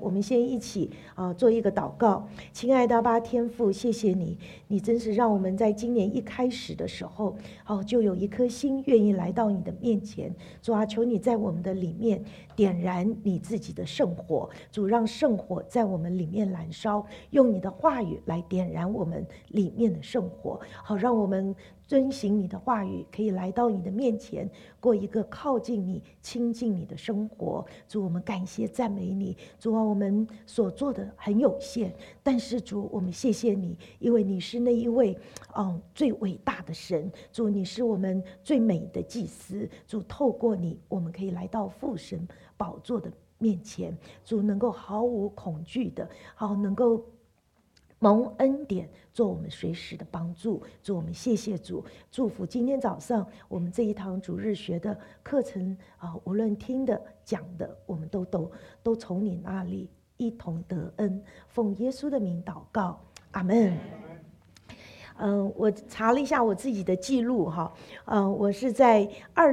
我们先一起做一个祷告。亲爱的阿爸天父，谢谢你，你真是让我们在今年一开始的时候就有一颗心愿意来到你的面前。主啊，求你在我们的里面点燃你自己的圣火，主，让圣火在我们里面燃烧，用你的话语来点燃我们里面的圣火，好让我们遵行你的话语，可以来到你的面前，过一个靠近你、亲近你的生活。主，我们感谢赞美你。主啊，我们所做的很有限，但是主，我们谢谢你，因为你是那一位最伟大的神。主，你是我们最美的祭司。主，透过你，我们可以来到父神宝座的面前。主，能够毫无恐惧的，能够蒙恩典，做我们随时的帮助。主，我们谢谢主，祝福今天早上我们这一堂主日学的课程无论听的讲的，我们都从你那里一同得恩。奉耶稣的名祷告，阿们。我查了一下我自己的记录我是在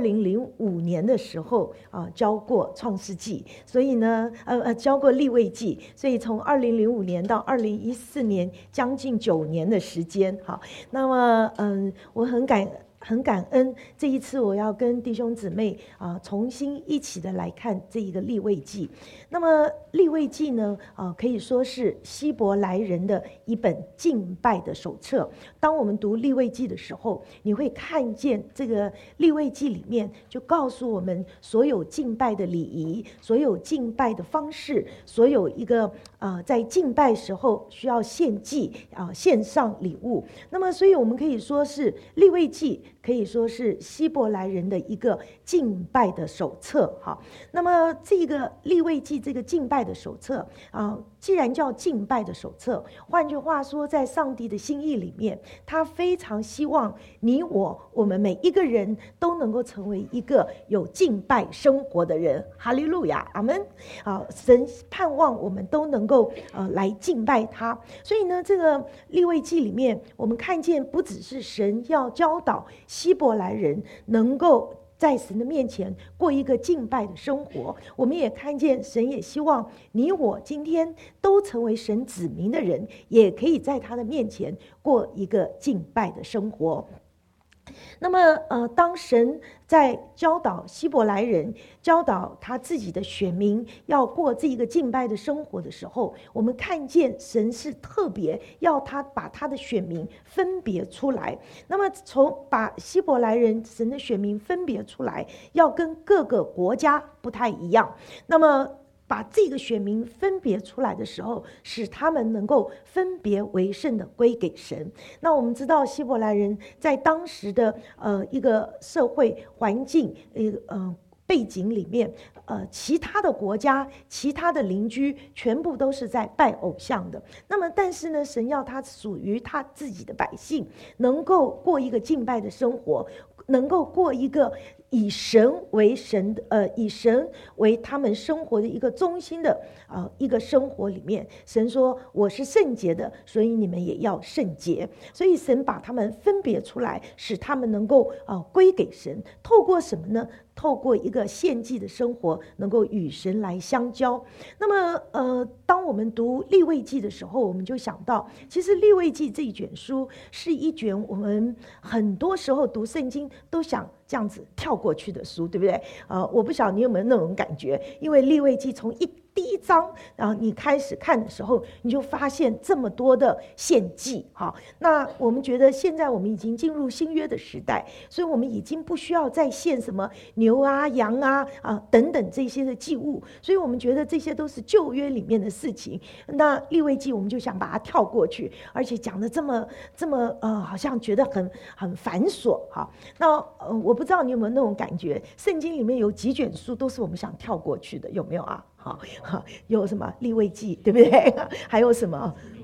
2005年的时候教过创世纪，所以呢教过利未记，所以从2005年到2014年将近9年的时间那么我很感恩这一次我要跟弟兄姊妹重新一起的来看这一个利未记。那么利未记呢可以说是希伯来人的一本敬拜的手册。当我们读利未记的时候，你会看见这个利未记里面就告诉我们所有敬拜的礼仪，所有敬拜的方式，所有一个在敬拜时候需要献祭献上礼物。那么所以我们可以说是利未记可以说是希伯来人的一个敬拜的手册那么这个利未记这个敬拜的手册既然叫敬拜的手册，换句话说，在上帝的心意里面，他非常希望你我们每一个人都能够成为一个有敬拜生活的人。哈利路亚，阿们。神盼望我们都能够来敬拜他。所以呢，这个利未记里面，我们看见不只是神要教导希伯来人能够在神的面前过一个敬拜的生活，我们也看见神也希望你我今天都成为神子民的人，也可以在他的面前过一个敬拜的生活。那么当神在教导希伯来人，教导他自己的选民要过这一个敬拜的生活的时候，我们看见神是特别要他把他的选民分别出来。那么从把希伯来人神的选民分别出来，要跟各个国家不太一样。那么把这个选民分别出来的时候，使他们能够分别为圣的归给神。那我们知道希伯来人在当时的一个社会环境背景里面其他的国家其他的邻居全部都是在拜偶像的。那么但是呢，神要他属于他自己的百姓能够过一个敬拜的生活，能够过一个以神为以神为他们生活的一个中心的一个生活里面。神说我是圣洁的，所以你们也要圣洁。所以神把他们分别出来，使他们能够归给神。透过什么呢？透过一个献祭的生活，能够与神来相交。那么当我们读利未记的时候，我们就想到其实利未记这一卷书是一卷我们很多时候读圣经都想这样子跳过去的书，对不对？我不晓得你有没有那种感觉，因为利未记从第一章你开始看的时候，你就发现这么多的献祭那我们觉得现在我们已经进入新约的时代，所以我们已经不需要再献什么牛啊羊啊等等这些的祭物，所以我们觉得这些都是旧约里面的事情。那利未记我们就想把它跳过去，而且讲的这么好像觉得很繁琐那我不知道你有没有那种感觉，圣经里面有几卷书都是我们想跳过去的，有没有有什么利未记，对不对？还有什么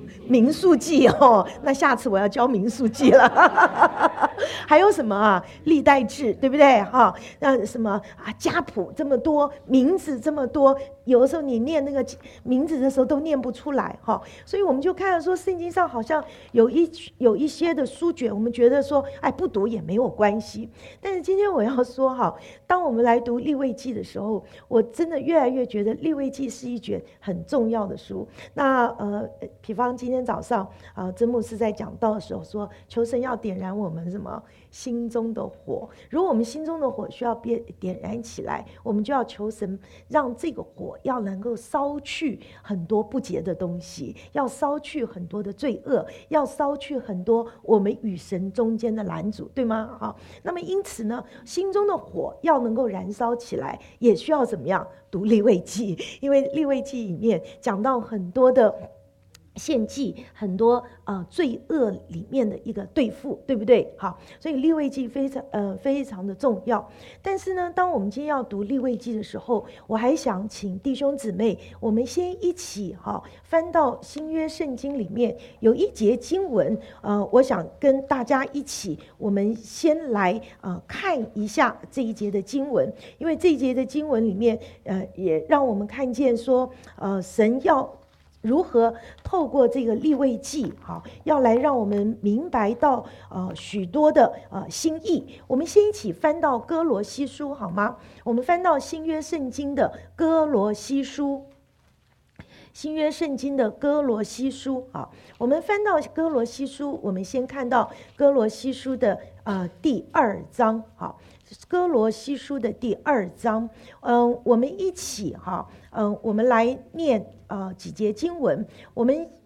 民数记哦，那下次我要教民数记了。还有什么啊？历代志，对不对？哈，那什么啊？家谱这么多，名字这么多，有的时候你念那个名字的时候都念不出来哈。所以我们就看到说，圣经上好像有一些的书卷，我们觉得说，哎，不读也没有关系。但是今天我要说哈，当我们来读利未记的时候，我真的越来越觉得利未记是一卷很重要的书。那比方今天早上曾牧师在讲道的时候说，求神要点燃我们什么心中的火。如果我们心中的火需要点燃起来，我们就要求神让这个火要能够烧去很多不洁的东西，要烧去很多的罪恶，要烧去很多我们与神中间的拦阻，对吗？那么因此呢，心中的火要能够燃烧起来，也需要怎么样？读利未记，因为利未记里面讲到很多的献祭，很多罪恶里面的一个对付，对不对？好，所以利未记非常的重要。但是呢，当我们今天要读利未记的时候，我还想请弟兄姊妹，我们先一起翻到新约圣经里面有一节经文，我想跟大家一起，我们先来看一下这一节的经文，因为这一节的经文里面也让我们看见说，神要如何透过这个利未记，要来让我们明白到许多的心意。我们先一起翻到哥罗西书好吗？我们翻到新约圣经的哥罗西书，新约圣经的哥罗西书。我们翻到哥罗西书，我们先看到哥罗西书的第2章。哥罗西书的第2章，我们一起我们来念几节经文。我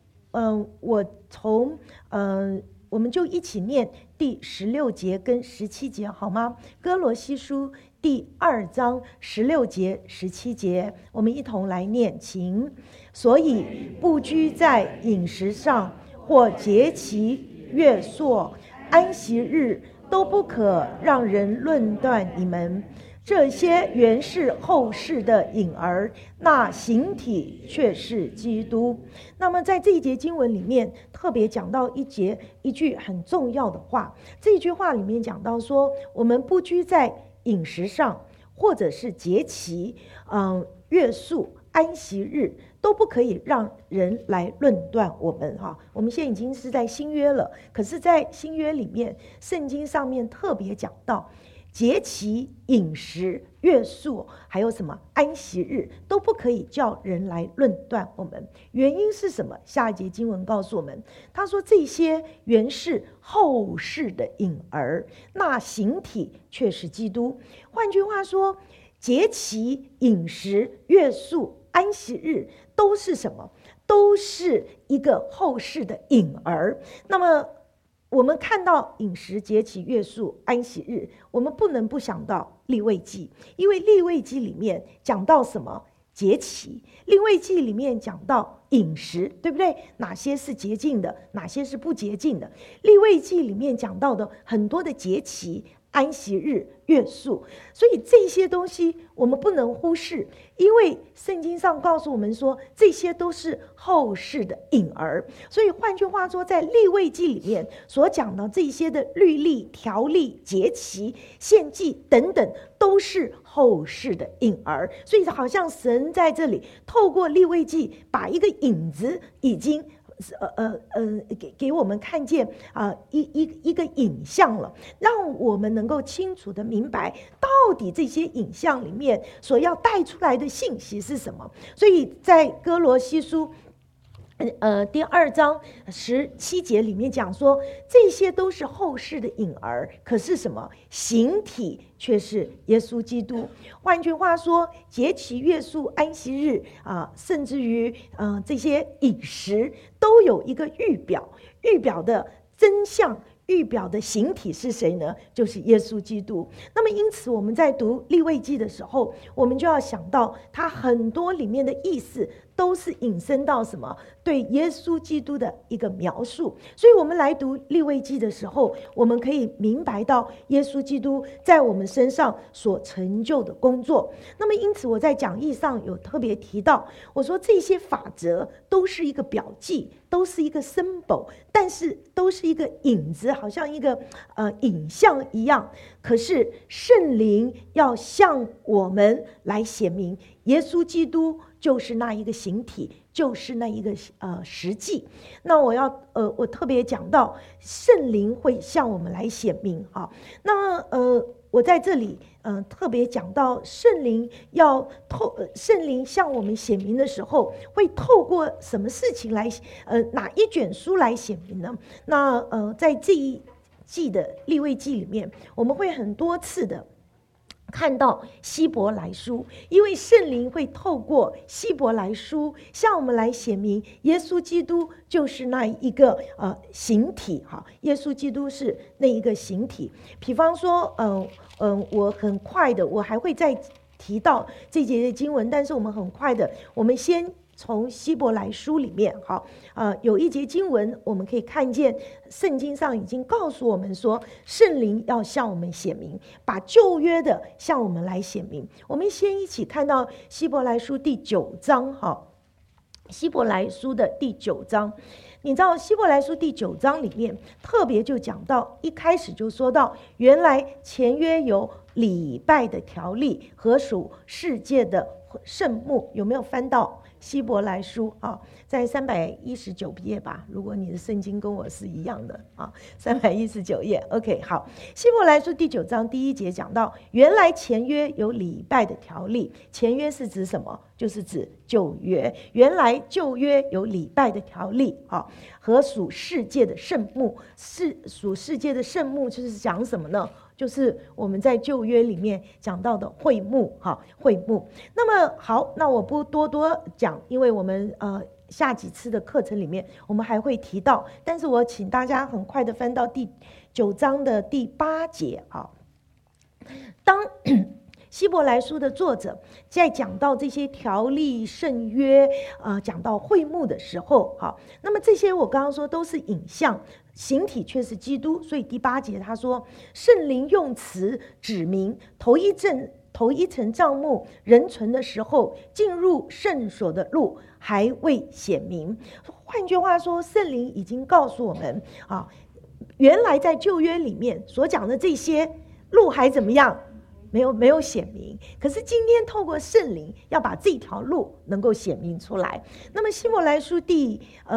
们就一起念第16节跟17节好吗？哥罗西书第2章16节、17节，我们一同来念，请。所以不拘在饮食上，或节期、月朔、安息日，都不可让人论断你们。这些原是后世的影儿，那形体却是基督。那么在这一节经文里面特别讲到一句很重要的话，这一句话里面讲到说，我们不拘在饮食上，或者是节期、月数、安息日，都不可以让人来论断我们。我们现在已经是在新约了，可是在新约里面圣经上面特别讲到节期、饮食、月数，还有什么安息日，都不可以叫人来论断我们。原因是什么？下一节经文告诉我们，他说这些原是后世的影儿，那形体却是基督。换句话说，节期、饮食、月数、安息日都是什么？都是一个后世的影儿。那么我们看到饮食、节期、月数、安息日，我们不能不想到利未记，因为利未记里面讲到什么？节期。利未记里面讲到饮食，对不对？哪些是洁净的，哪些是不洁净的？利未记里面讲到的很多的节期、安息日、月数，所以这些东西我们不能忽视，因为圣经上告诉我们说，这些都是后世的影儿。所以换句话说，在利未记里面所讲的这些的律例、条例、节期、献祭等等，都是后世的影儿。所以好像神在这里透过利未记把一个影子已经给我们看见一个影像了，让我们能够清楚的明白到底这些影像里面所要带出来的信息是什么。所以在哥罗西书第2章17节里面讲说，这些都是后世的影儿，可是什么？形体却是耶稣基督。换句话说，节期、月数、安息日甚至于这些饮食都有一个预表的真相，预表的形体是谁呢？就是耶稣基督。那么因此我们在读利未记的时候，我们就要想到它很多里面的意思都是引申到什么？对耶稣基督的一个描述。所以我们来读利未记的时候，我们可以明白到耶稣基督在我们身上所成就的工作。那么因此我在讲义上有特别提到，我说这些法则都是一个表记，都是一个 symbol， 但是都是一个影子，好像一个影像一样。可是圣灵要向我们来显明，耶稣基督就是那一个形体，就是那一个实际。那我特别讲到圣灵会向我们来显明啊。那我在这里特别讲到圣灵圣灵向我们显明的时候，会透过什么事情来哪一卷书来显明呢？那在这一季的利未记里面，我们会很多次的看到希伯来书，因为圣灵会透过希伯来书向我们来显明耶稣基督就是那一个形体哈，耶稣基督是那一个形体。比方说我很快的，我还会再提到这节的经文，但是我们很快的，我们先从希伯来书里面有一节经文，我们可以看见圣经上已经告诉我们说，圣灵要向我们显明，把旧约的向我们来显明。我们先一起看到希伯来书第9章希伯来书的第9章，你知道希伯来书第9章里面特别就讲到，一开始就说到，原来前约有礼拜的条例和属世界的圣幕。有没有翻到希伯来书在319页吧，如果你的圣经跟我是一样的319页 OK 好。希伯来书第9章第1节讲到，原来前约有礼拜的条例。前约是指什么？就是指旧约。原来旧约有礼拜的条例和属世界的圣幕。属世界的圣幕就是讲什么呢？就是我们在旧约里面讲到的会幕会幕。那么好，那我不多讲，因为我们下几次的课程里面我们还会提到，但是我请大家很快的翻到第9章的第8节当希伯来书的作者在讲到这些条例圣约讲到会幕的时候那么这些我刚刚说都是影像，形体却是基督。所以第8节他说，圣灵用词指明头一层帐幕人存的时候，进入圣所的路还未显明。换句话说，圣灵已经告诉我们原来在旧约里面所讲的这些路还怎么样，没有显明，可是今天透过圣灵要把这条路能够显明出来。那么希伯来书第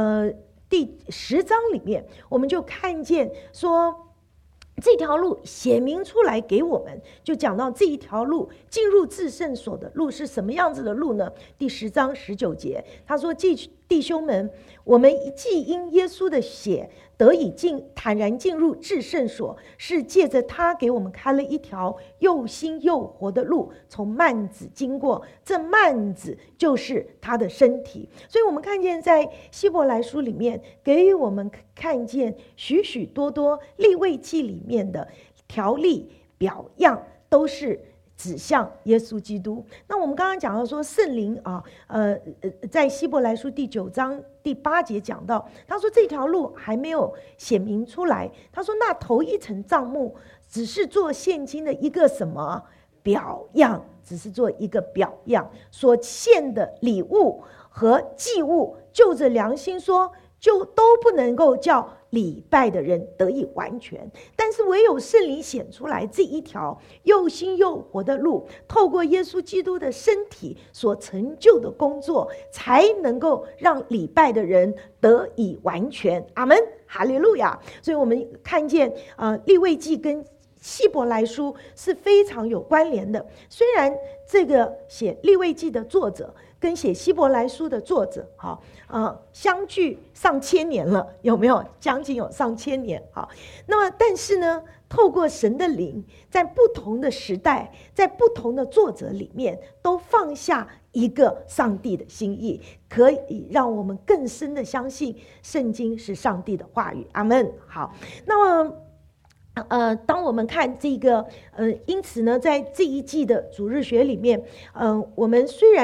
10章里面，我们就看见说这条路显明出来给我们，就讲到这一条路进入至圣所的路是什么样子的路呢？第10章19节他说，弟兄们，我们既因耶稣的血得以坦然进入至圣所，是借着他给我们开了一条又新又活的路，从幔子经过，这幔子就是他的身体。所以我们看见在希伯来书里面给予我们看见许许多多利未记里面的条例表样都是指向耶稣基督。那我们刚刚讲到说圣灵在希伯来书第9章第8节讲到，他说这条路还没有显明出来，他说那头一层帐幕只是做现今的一个什么表样，只是做一个表样，所献的礼物和祭物就着良心说，就都不能够叫礼拜的人得以完全，但是唯有圣灵显出来这一条又新又活的路，透过耶稣基督的身体所成就的工作，才能够让礼拜的人得以完全。阿们，哈利路亚。所以我们看见利未记跟希伯来书是非常有关联的。虽然这个写利未记的作者跟写希伯来书的作者相距上千年了，有没有？将近有上千年那么但是呢，透过神的灵，在不同的时代，在不同的作者里面，都放下一个上帝的心意，可以让我们更深的相信圣经是上帝的话语。阿们。好，那么当我们看这个因此呢，在这一季的主日学里面我们虽然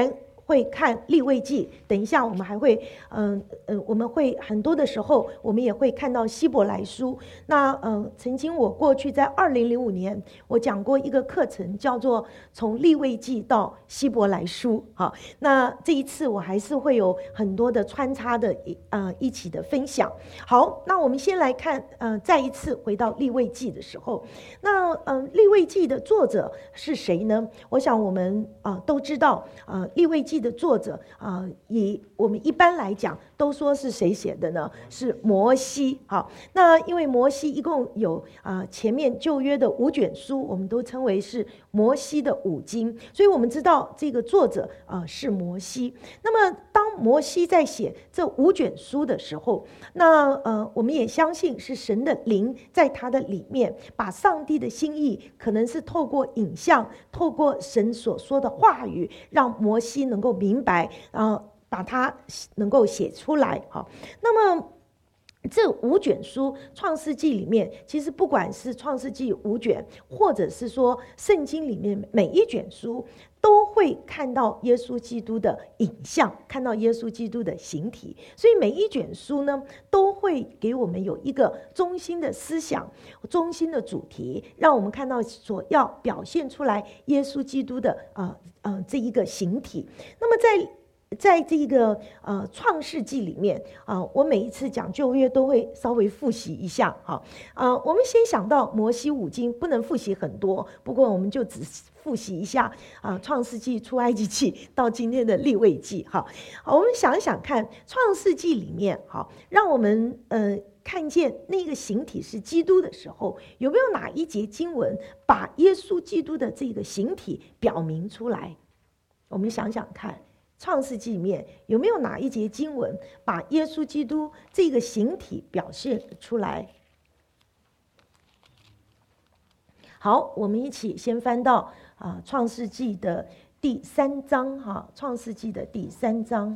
会看利未记，等一下我们还会我们会很多的时候我们也会看到希伯来书。那曾经我过去在2005年我讲过一个课程，叫做从利未记到希伯来书。好，那这一次我还是会有很多的穿插的一起的分享。好，那我们先来看再一次回到利未记的时候，那利未记的作者是谁呢？我想我们都知道，利未记的作者以我们一般来讲都说是谁写的呢？是摩西。好，那因为摩西一共有前面旧约的5卷书，我们都称为是摩西的5经，所以我们知道这个作者是摩西。那么当摩西在写这5卷书的时候，那我们也相信是神的灵在他的里面，把上帝的心意可能是透过影像，透过神所说的话语，让摩西能够明白，把它能够写出来。好，那么这5卷书创世纪里面，其实不管是创世纪5卷，或者是说圣经里面每一卷书，都会看到耶稣基督的影像，看到耶稣基督的形体。所以每一卷书呢，都会给我们有一个中心的思想，中心的主题，让我们看到所要表现出来耶稣基督的这一个形体。那么在这个创世纪里面我每一次讲旧约都会稍微复习一下。我们先想到摩西5经，不能复习很多，不过我们就只复习一下创世纪、出埃及记到今天的利未记。好，我们想一想看，创世纪里面让我们看见那个形体是基督的时候，有没有哪一节经文把耶稣基督的这个形体表明出来？我们想想看，创世纪里面有没有哪一节经文把耶稣基督这个形体表现出来？好，我们一起先翻到创世纪的第3章。创世纪的第3章，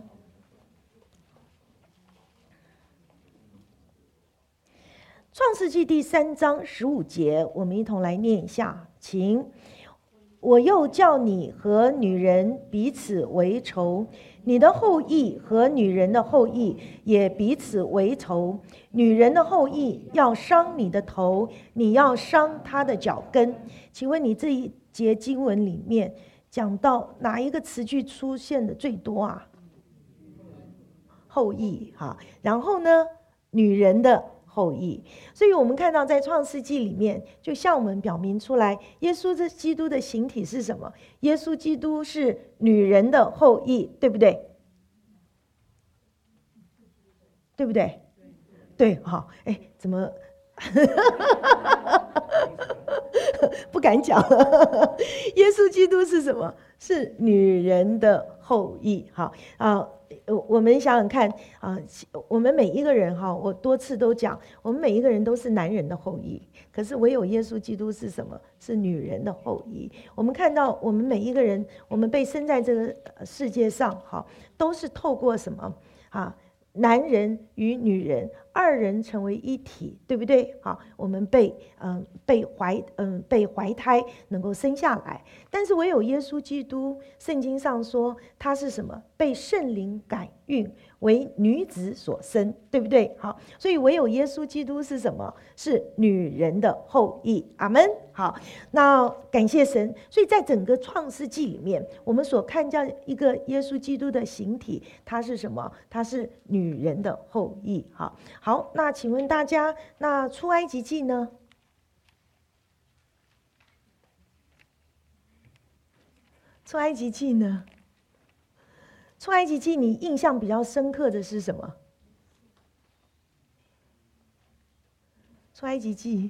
创世纪第3章15节，我们一同来念一下，请。我又叫你和女人彼此为仇，你的后裔和女人的后裔也彼此为仇。女人的后裔要伤你的头，你要伤她的脚跟。请问你这一节经文里面讲到哪一个词句出现的最多啊？后裔。然后呢，女人的后裔。所以我们看到在创世纪里面就向我们表明出来，耶稣基督的形体是什么？耶稣基督是女人的后裔，对不对？对不对？对。好，怎么不敢讲了？耶稣基督是什么？是女人的后裔。我们想想看我们每一个人我多次都讲，我们每一个人都是男人的后裔，可是唯有耶稣基督是什么？是女人的后裔。我们看到我们每一个人，我们被生在这个世界上都是透过什么男人与女人2人成为一体，对不对？我们被怀胎能够生下来，但是唯有耶稣基督，圣经上说他是什么？被圣灵感孕，为女子所生，对不对？所以唯有耶稣基督是什么？是女人的后裔。阿们。好，那感谢神。所以在整个创世纪里面，我们所看见一个耶稣基督的形体，它是什么？它是女人的后裔。好，那请问大家，那出埃及记呢？出埃及记呢？出埃及记你印象比较深刻的是什么？出埃及记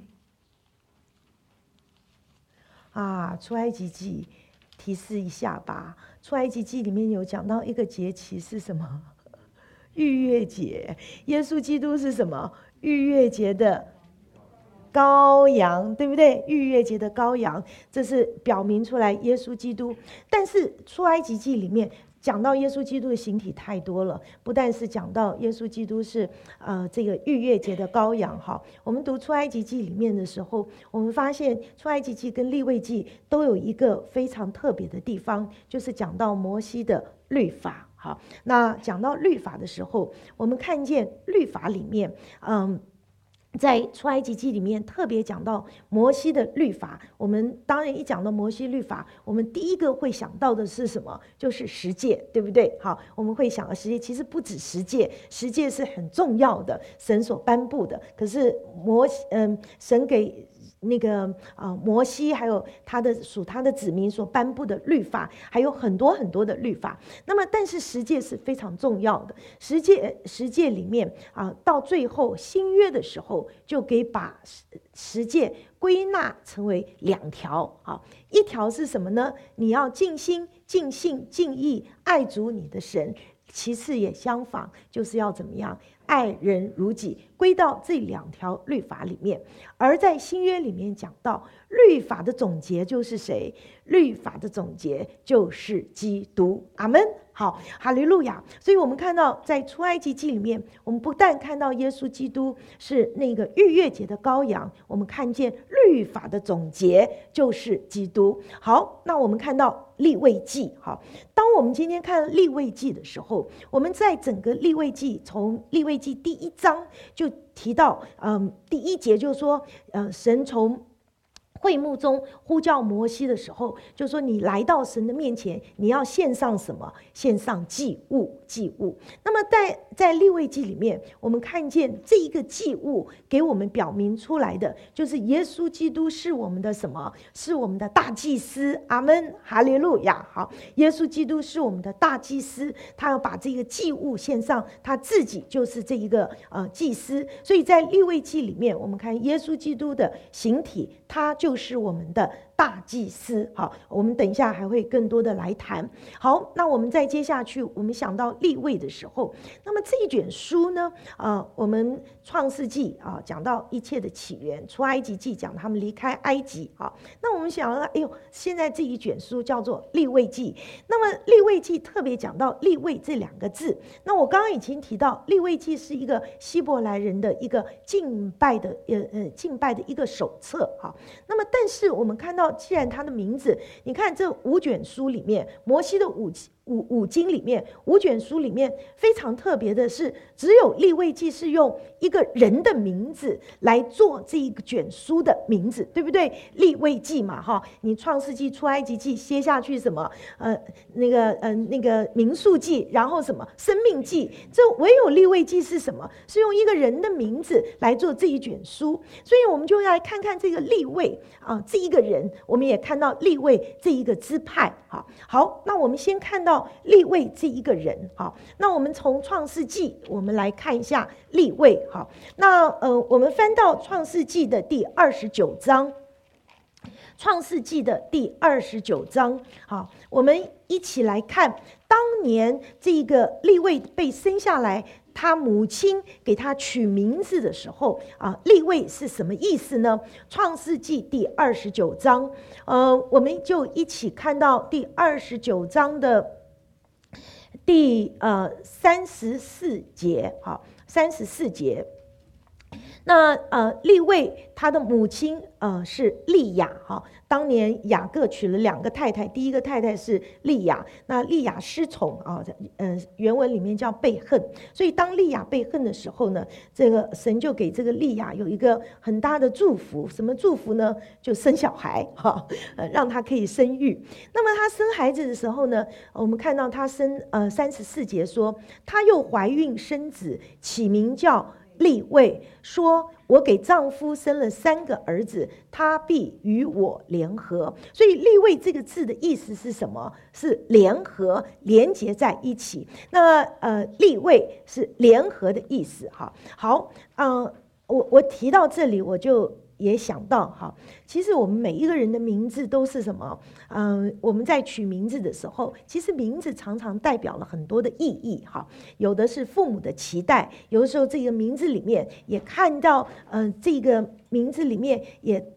出埃及记提示一下吧。出埃及记里面有讲到一个节期是什么？逾越节。耶稣基督是什么？逾越节的羔羊，对不对？逾越节的羔羊，这是表明出来耶稣基督。但是出埃及记里面讲到耶稣基督的形体太多了，不但是讲到耶稣基督是这个逾越节的羔羊哈。我们读出埃及记里面的时候，我们发现出埃及记跟利未记都有一个非常特别的地方，就是讲到摩西的律法。好，那讲到律法的时候，我们看见律法里面，在出埃及记里面特别讲到摩西的律法。我们当然一讲到摩西律法，我们第一个会想到的是什么？就是十诫，对不对？好，我们会想到十诫，其实不止十诫，十诫是很重要的，神所颁布的。可是神给那个摩西还有他的子民所颁布的律法，还有很多很多的律法。那么但是十诫是非常重要的，十诫里面到最后新约的时候，就给把十诫归纳成为2条。一条是什么呢？你要尽心尽性尽意爱主你的神，其次也相仿，就是要怎么样爱人如己，归到这2条律法里面。而在新约里面讲到律法的总结就是谁？律法的总结就是基督。阿们。好，哈利路亚。所以我们看到在出埃及记里面，我们不但看到耶稣基督是那个逾越节的羔羊，我们看见律法的总结就是基督。好，那我们看到利未记。好，当我们今天看利未记的时候，我们在整个利未记，从利未记第1章就提到，第1节就说，神从会幕中呼叫摩西的时候，就说你来到神的面前，你要献上什么？献上祭物。那么在利未记里面，我们看见这一个祭物给我们表明出来的，就是耶稣基督是我们的什么？是我们的大祭司。阿们，哈利路亚。好，耶稣基督是我们的大祭司，他要把这个祭物献上，他自己就是这一个祭司。所以在利未记里面，我们看耶稣基督的形体，他就是我们的大祭司。好，我们等一下还会更多的来谈。好，那我们再接下去，我们想到利未的时候，那么这一卷书呢，我们创世纪讲到一切的起源，出埃及记讲他们离开埃及。好，那我们想到，现在这一卷书叫做利未记。那么利未记特别讲到利未这2个字。那我刚刚已经提到，利未记是一个希伯来人的一个敬拜的一个手册。好，那么但是我们看到，既然它的名字，你看这5卷书里面，摩西的五经里面，5卷书里面非常特别的是，只有利未记是用一个人的名字来做这一卷书的名字，对不对？利未记嘛，你创世纪、出埃及记接下去什么那个民数记，然后什么生命记，这唯有利未记是什么？是用一个人的名字来做这一卷书。所以我们就来看看这个利未这一个人，我们也看到利未这一个支派。好，那我们先看到利未这一个人。好，那我们从创世纪我们来看一下利未。好，那我们翻到创世纪的第29章，创世纪的第29章。好，我们一起来看当年这个利未被生下来，他母亲给他取名字的时候利未是什么意思呢？创世纪第29章，我们就一起看到第29章的第34节。好，34节。那利未他的母亲是利亚。当年雅各娶了2个太太，第一个太太是利亚，那利亚失宠原文里面叫被恨。所以当利亚被恨的时候呢，这个神就给这个利亚有一个很大的祝福。什么祝福呢？就生小孩，让他可以生育。那么他生孩子的时候呢，我们看到他生34节说，他又怀孕生子，起名叫利未，说我给丈夫生了3个儿子，他必与我联合。所以利未这个字的意思是什么？是联合，连结在一起。那利未是联合的意思。好，我提到这里，我就也想到，其实我们每一个人的名字都是什么？我们在取名字的时候，其实名字常常代表了很多的意义。有的是父母的期待，有的时候这个名字里面也看到，这个名字里面也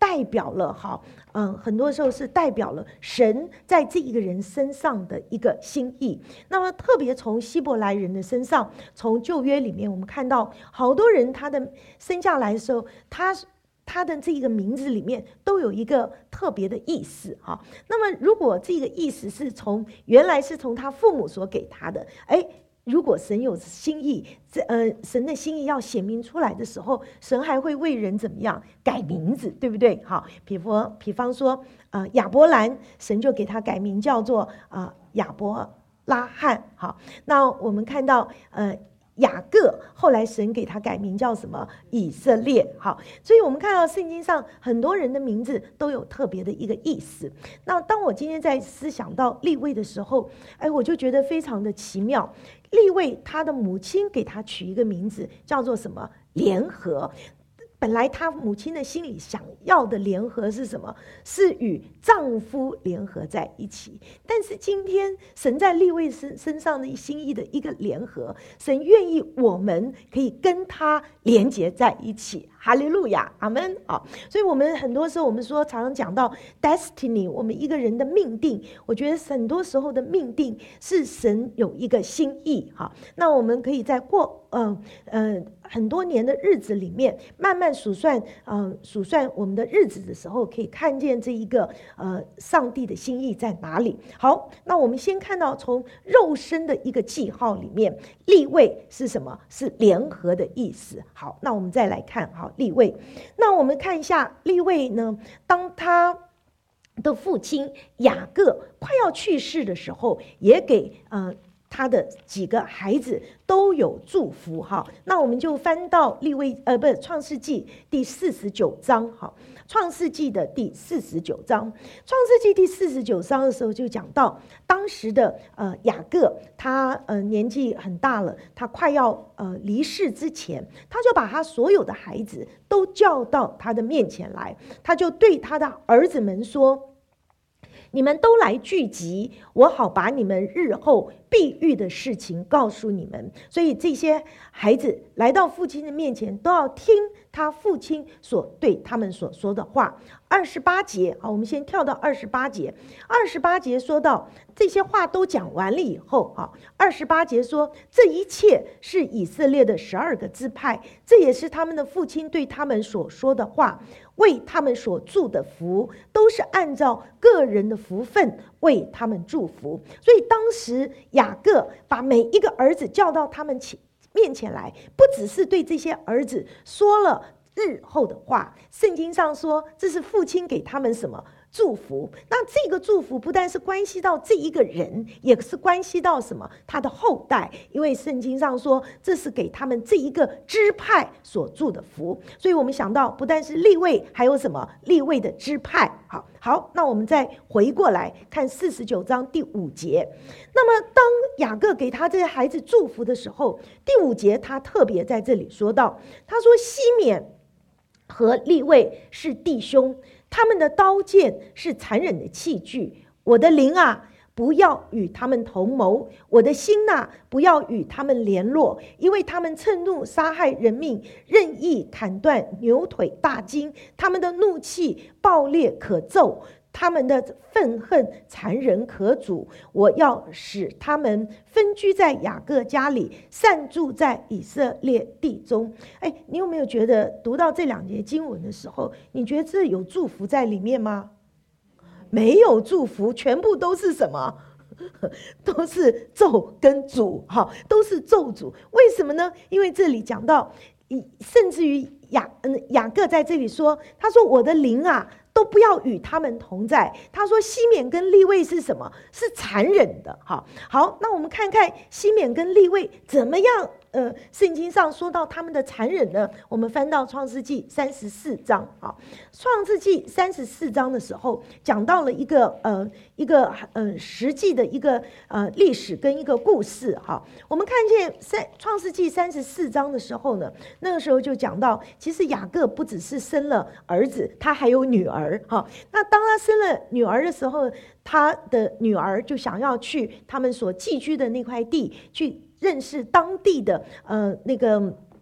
代表了很多时候是代表了神在这一个人身上的一个心意。那么特别从希伯来人的身上，从旧约里面我们看到好多人他的生下来的时候，他的这一个名字里面都有一个特别的意思哈。那么如果这个意思是原来是从他父母所给他的，如果神有心意，神的心意要显明出来的时候，神还会为人怎么样改名字，对不对？好，比方说亚伯兰，神就给他改名叫做亚伯拉罕。好，那我们看到雅各，后来神给他改名叫什么？以色列。好，所以我们看到圣经上很多人的名字都有特别的一个意思。那当我今天在思想到利未的时候，我就觉得非常的奇妙。利未他的母亲给他取一个名字叫做什么？联合。本来他母亲的心里想要的联合是什么？是与丈夫联合在一起。但是今天神在利未身上的心意的一个联合，神愿意我们可以跟他连结在一起。哈利路亚，阿们。所以我们很多时候我们常常讲到 destiny， 我们一个人的命定，我觉得很多时候的命定是神有一个心意。那我们可以在过很多年的日子里面，慢慢数算我们的日子的时候，可以看见这一个上帝的心意在哪里。好，那我们先看到从肉身的一个记号里面，利未是什么？是联合的意思。好，那我们再来看利未。那我们看一下利未呢，当他的父亲雅各快要去世的时候，也给他的几个孩子都有祝福。那我们就翻到创世纪第49章。创世纪的第49章，创世纪第49章的时候就讲到，当时的雅各他年纪很大了，他快要离世之前，他就把他所有的孩子都叫到他的面前来，他就对他的儿子们说，你们都来聚集，我好把你们日后必遇的事情告诉你们。所以这些孩子来到父亲的面前，都要听他父亲对他们所说的话。28节，我们先跳到28节。28节说到这些话都讲完了以后，28节说，这一切是以色列的12个支派，这也是他们的父亲对他们所说的话，为他们所祝的福，都是按照个人的福分为他们祝福。所以当时雅各把每一个儿子叫到他们面前来，不只是对这些儿子说了日后的话，圣经上说这是父亲给他们什么？祝福。那这个祝福不但是关系到这一个人，也是关系到什么？他的后代。因为圣经上说这是给他们这一个支派所祝的福。所以我们想到不但是利未，还有什么？利未的支派。好，那我们再回过来看49章第5节。那么当雅各给他这些孩子祝福的时候，第5节他特别在这里说到，他说西缅和利未是弟兄，他们的刀剑是残忍的器具，我的灵啊，不要与他们同谋，我的心啊，不要与他们联络，因为他们趁怒杀害人命，任意砍断牛腿大筋，他们的怒气暴烈可咒，他们的愤恨残忍可阻。我要使他们分居在雅各家里，散住在以色列地中。你有没有觉得读到这2节经文的时候，你觉得这有祝福在里面吗？没有祝福，全部都是什么？都是咒跟诅，都是咒诅。为什么呢？因为这里讲到，甚至于雅各在这里说，他说我的灵啊，都不要与他们同在。他说西缅跟利未是什么？是残忍的。好，那我们看看西缅跟利未怎么样圣经上说到他们的残忍呢？我们翻到创世纪34章。创世纪34章的时候讲到了一个实际的一个历史跟一个故事。我们看见创世纪34章的时候呢，那个时候就讲到，其实雅各不只是生了儿子，他还有女儿。那当他生了女儿的时候，他的女儿就想要去他们所寄居的那块地去认识当地的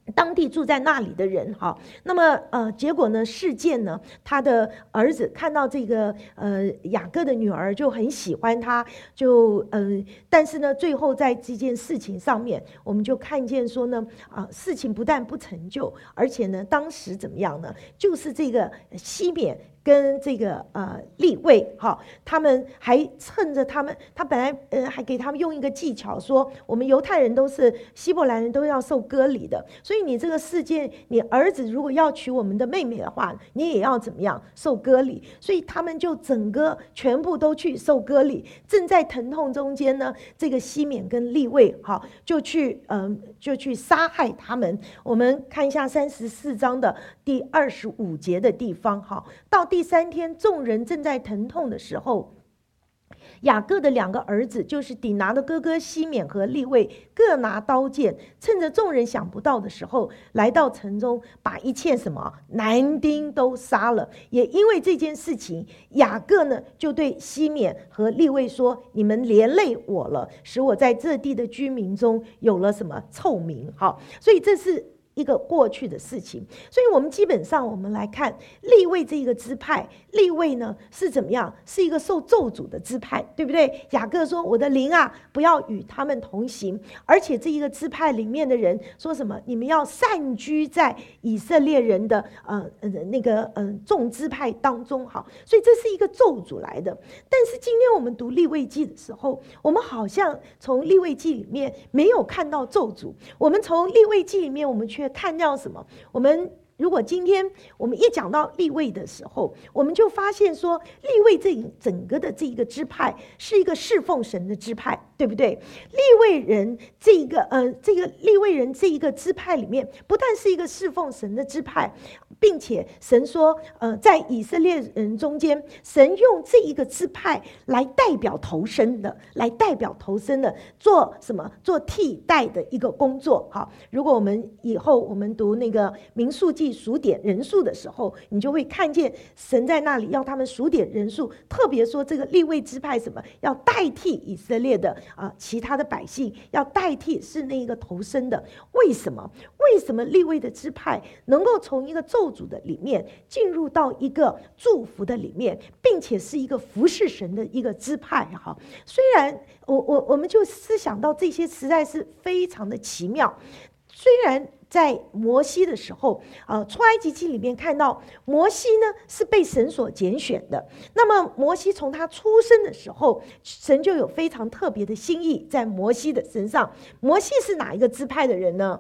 当地住在那里的人，哈，那么结果呢，事件呢，他的儿子看到这个雅各的女儿就很喜欢他，就但是呢，最后在这件事情上面，我们就看见说呢，事情不但不成就，而且呢，当时怎么样呢？就是这个西缅跟这个利未，哈，他们还趁着他本来还给他们用一个技巧说，我们犹太人都是希伯来人都要受割礼的，所以你这个事件，你儿子如果要娶我们的妹妹的话，你也要怎么样受割礼？所以他们就整个全部都去受割礼。正在疼痛中间呢，这个西缅跟利未，哈，就去杀害他们。我们看一下34章的第25节的地方，哈，到第3天，众人正在疼痛的时候，雅各的2个儿子，就是底拿的哥哥西缅和利未，各拿刀剑，趁着众人想不到的时候，来到城中，把一切什么男丁都杀了。也因为这件事情，雅各呢就对西缅和利未说：“你们连累我了，使我在这地的居民中有了什么臭名。”好，所以这是一个过去的事情。所以我们基本上我们来看利未这一个支派，利未呢是怎么样？是一个受咒诅的支派，对不对？雅各说：“我的灵啊，不要与他们同行。”而且这一个支派里面的人说什么？你们要散居在以色列人的众支派当中。好，所以这是一个咒诅来的。但是今天我们读利未记的时候，我们好像从利未记里面没有看到咒诅，我们从利未记里面我们却看到什么？我们如果今天我们一讲到利未的时候，我们就发现说，利未这整个的这一个支派是一个侍奉神的支派，对不对？利未人这一个利未人这一个支派里面，不但是一个侍奉神的支派，并且神说，在以色列人中间，神用这一个支派来代表投生的，做什么？做替代的一个工作。好，如果我们以后我们读那个民数记数点人数的时候，你就会看见神在那里要他们数点人数，特别说这个利未支派什么要代替以色列的其他的百姓，要代替是那一个投生的。为什么？为什么利未的支派能够从一个咒诅的里面进入到一个祝福的里面，并且是一个服侍神的一个支派？哈，虽然我们就思想到这些实在是非常的奇妙。虽然在摩西的时候，出埃及记里面看到摩西呢是被神所拣选的。那么摩西从他出生的时候，神就有非常特别的心意在摩西的身上。摩西是哪一个支派的人呢？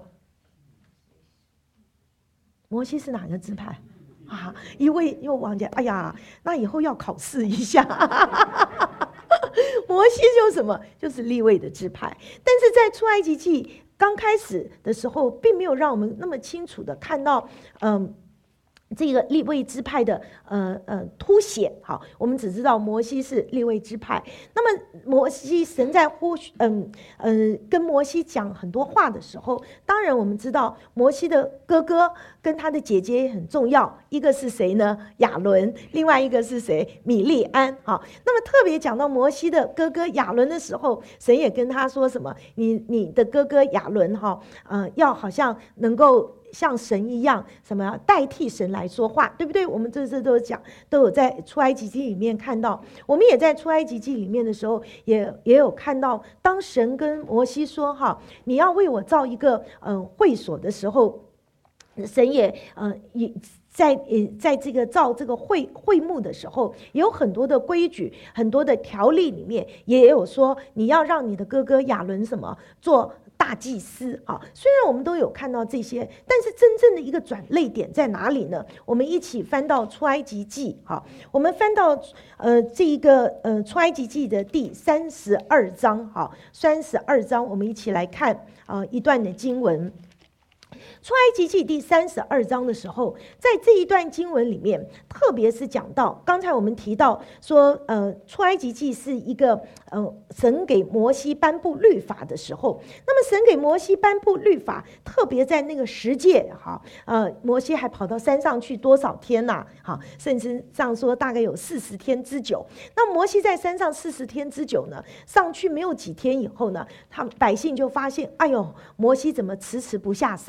摩西是哪个支派一位又忘记，哎呀，那以后要考试一下。摩西就是什么？就是利未的支派。但是在出埃及记刚开始的时候，并没有让我们那么清楚的看到这个利未支派的凸显。好，我们只知道摩西是利未支派。那么摩西神在跟摩西讲很多话的时候，当然我们知道摩西的哥哥跟他的姐姐也很重要，一个是谁呢？亚伦，另外一个是谁？米利安。好，那么特别讲到摩西的哥哥亚伦的时候，神也跟他说什么？你的哥哥亚伦要好像能够像神一样，什么代替神来说话，对不对？我们这次都有在出埃及记里面看到。我们也在出埃及记里面的时候，也有看到，当神跟摩西说你要为我造一个会所的时候，神也在这个造这个会幕的时候，也有很多的规矩，很多的条例里面也有说，你要让你的哥哥亚伦什么做大祭司。虽然我们都有看到这些，但是真正的一个转捩点在哪里呢？我们一起翻到出埃及记。我们翻到这一个出埃及记的第32章。32章，我们一起来看一段的经文。出埃及记第32章的时候，在这一段经文里面，特别是讲到刚才我们提到说，出埃及记是一个神给摩西颁布律法的时候，那么神给摩西颁布律法，特别在那个十诫，摩西还跑到山上去多少天呐？甚至上说大概有40天之久。那摩西在山上40天之久呢，上去没有几天以后呢，百姓就发现，哎呦，摩西怎么迟迟不下山？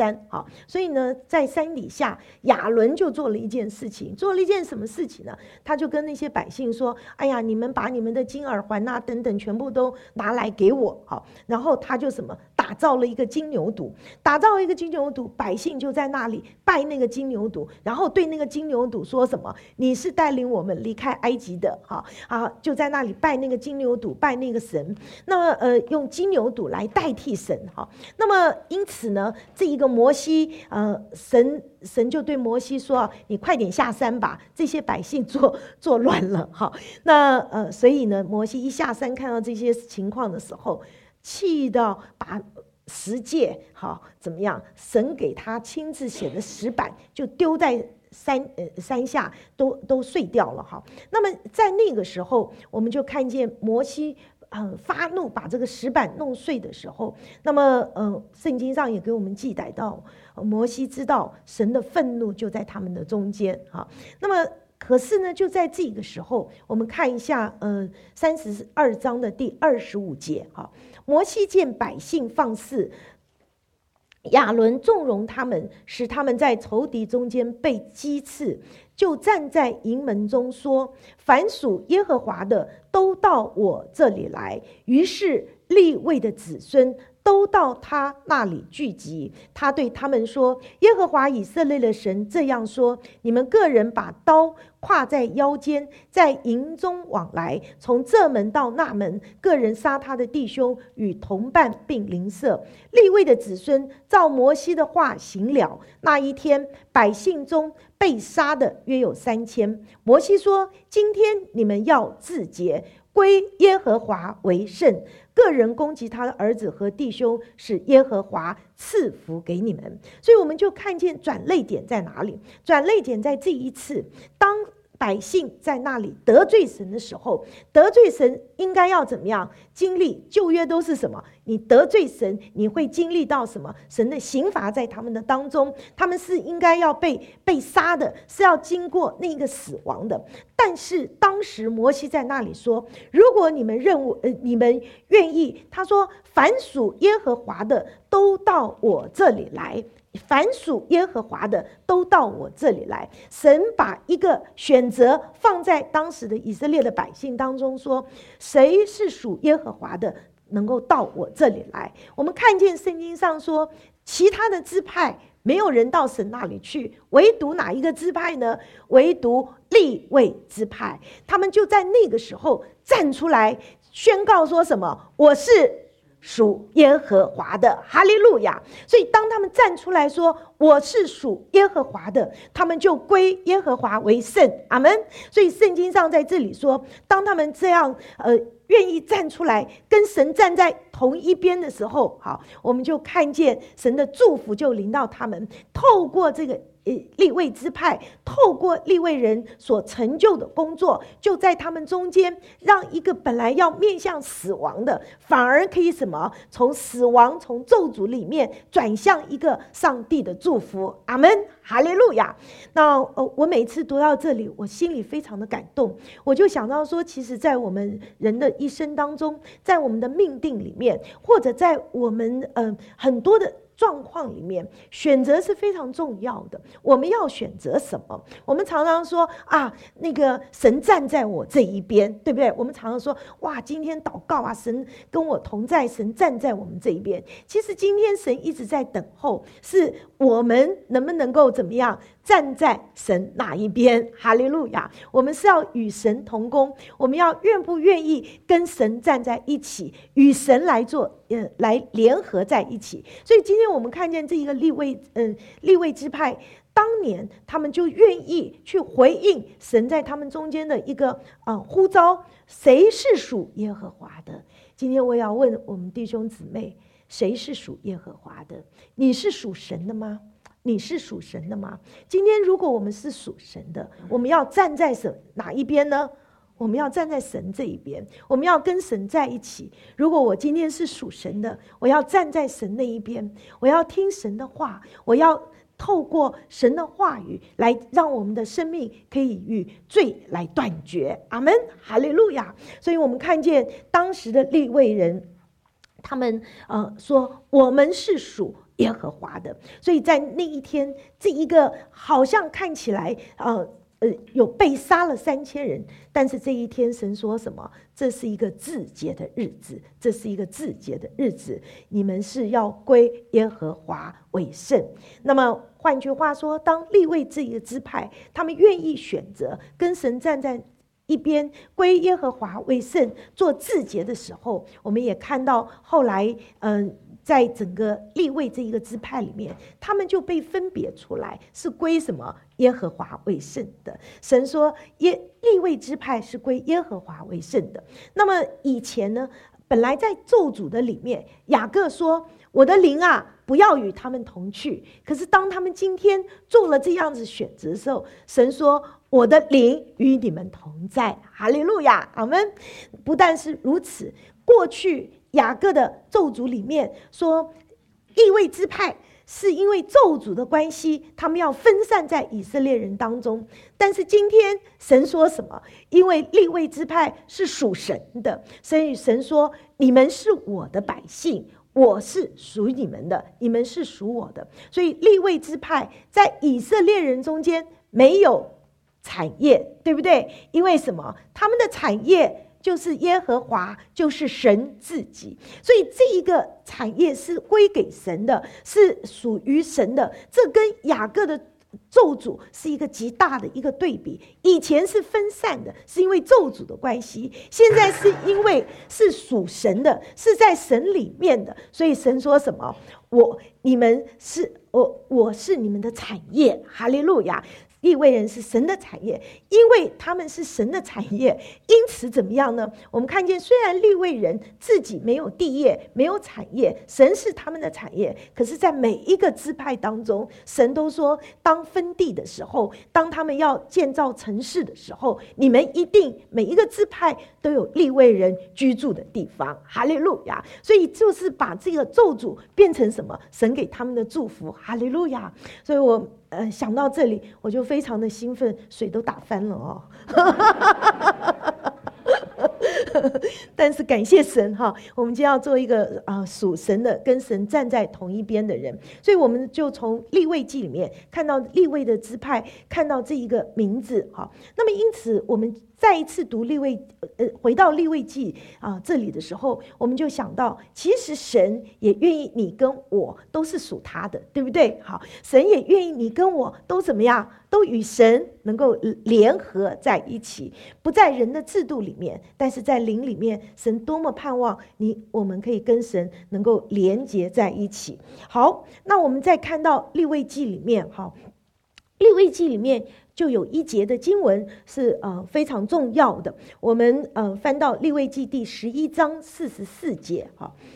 山。好，所以呢，在山底下，亚伦就做了一件事情，做了一件什么事情呢？他就跟那些百姓说：“哎呀，你们把你们的金耳环啊等等全部都拿来给我。”好，然后他就什么打造了一个金牛犊，打造了一个金牛犊，百姓就在那里拜那个金牛犊，然后对那个金牛犊说什么：“你是带领我们离开埃及的。”就在那里拜那个金牛犊，拜那个神。那么用金牛犊来代替神。好，那么因此呢，这一个摩西神就对摩西说：“你快点下山吧，这些百姓作乱了。”好，那所以呢，摩西一下山看到这些情况的时候，气到把十诫怎么样？神给他亲自写的石板就丢在山下，都碎掉了。好，那么在那个时候，我们就看见摩西发怒把这个石板弄碎的时候，那么圣经上也给我们记载到，摩西知道神的愤怒就在他们的中间。好，那么可是呢，就在这个时候，我们看一下32章的第25节。好，摩西见百姓放肆，亚伦纵容他们，使他们在仇敌中间被击刺，就站在营门中说：“凡属耶和华的，都到我这里来。”于是利未的子孙都到他那里聚集。他对他们说：“耶和华以色列的神这样说：你们个人把刀挎在腰间，在营中往来，从这门到那门，个人杀他的弟兄与同伴并邻舍。”利未的子孙照摩西的话行了。那一天，百姓中被杀的约有3000。摩西说：“今天你们要自洁，归耶和华为圣。个人攻击他的儿子和弟兄，使耶和华赐福给你们。”所以我们就看见转捩点在哪里？转捩点在这一次，当百姓在那里得罪神的时候，得罪神应该要怎么样经历？旧约都是什么？你得罪神，你会经历到什么？神的刑罚在他们的当中，他们是应该要被杀的，是要经过那个死亡的。但是当时摩西在那里说：“如果你们你们愿意，他说凡属耶和华的都到我这里来。”凡属耶和华的都到我这里来。神把一个选择放在当时的以色列的百姓当中，说谁是属耶和华的，能够到我这里来。我们看见圣经上说，其他的支派没有人到神那里去，唯独哪一个支派呢？唯独利未支派，他们就在那个时候站出来宣告说什么？我是属耶和华的，哈利路亚！所以当他们站出来说我是属耶和华的，他们就归耶和华为圣，阿们。所以圣经上在这里说，当他们这样愿意站出来跟神站在同一边的时候，好，我们就看见神的祝福就临到他们，透过这个利未支派，透过利未人所成就的工作，就在他们中间，让一个本来要面向死亡的，反而可以什么？从死亡、从咒诅里面转向一个上帝的祝福。阿们，哈利路亚。那我每次读到这里，我心里非常的感动，我就想到说，其实在我们人的一生当中，在我们的命定里面，或者在我们很多的状况里面，选择是非常重要的。我们要选择什么？我们常常说啊，那个神站在我这一边，对不对？我们常常说，哇，今天祷告啊，神跟我同在，神站在我们这一边。其实今天神一直在等候，是我们能不能够怎么样站在神哪一边？哈利路亚！我们是要与神同工，我们要愿不愿意跟神站在一起，与神来联合在一起。所以今天我们看见这一个利未支派，当年他们就愿意去回应神在他们中间的一个呼召，谁是属耶和华的？今天我也要问我们弟兄姊妹，谁是属耶和华的？你是属神的吗？你是属神的吗？今天如果我们是属神的，我们要站在哪一边呢？我们要站在神这一边，我们要跟神在一起。如果我今天是属神的，我要站在神那一边，我要听神的话，我要透过神的话语来让我们的生命可以与罪来断绝。阿们，哈利路亚。所以我们看见当时的利未人，他们说我们是属耶和华的。所以在那一天，这一个好像看起来有被杀了3000人，但是这一天神说什么？这是一个自洁的日子，这是一个自洁的日子，你们是要归耶和华为圣。那么换句话说，当利未这一个支派他们愿意选择跟神站在一边，归耶和华为圣，做自洁的时候，我们也看到后来在整个利未这一个支派里面，他们就被分别出来，是归什么？耶和华为圣的。神说利未支派是归耶和华为圣的。那么以前呢，本来在咒诅的里面，雅各说我的灵啊，不要与他们同去。可是当他们今天做了这样子选择的时候，神说我的灵与你们同在。哈利路亚，阿们。不但是如此，过去雅各的咒诅里面说，利未支派是因为咒诅的关系，他们要分散在以色列人当中。但是今天神说什么？因为利未支派是属神的，所以神说你们是我的百姓，我是属你们的，你们是属我的。所以利未支派在以色列人中间没有产业，对不对？因为什么？他们的产业就是耶和华，就是神自己。所以这一个产业是归给神的，是属于神的。这跟雅各的咒诅是一个极大的一个对比。以前是分散的，是因为咒诅的关系，现在是因为是属神的，是在神里面的。所以神说什么？我是你们的产业。哈利路亚。利未人是神的产业，因为他们是神的产业，因此怎么样呢？我们看见虽然利未人自己没有地业，没有产业，神是他们的产业，可是在每一个支派当中，神都说当分地的时候，当他们要建造城市的时候，你们一定每一个支派都有利未人居住的地方。哈利路亚。所以就是把这个咒诅变成什么？神给他们的祝福。哈利路亚。所以我想到这里，我就非常的兴奋，水都打翻了哦。但是感谢神哈，我们今天要做一个属神的，跟神站在同一边的人。所以我们就从利未记里面看到利未的支派，看到这一个名字哈。那么因此我们再一次读利未回到利未记这里的时候，我们就想到，其实神也愿意你跟我都是属他的，对不对？好，神也愿意你跟我都怎么样，都与神能够联合在一起，不在人的制度里面，但是在灵里面，神多么盼望我们可以跟神能够连结在一起。好，那我们再看到利未记里面，利未记里面就有一节的经文是非常重要的。我们翻到利未记第11章44节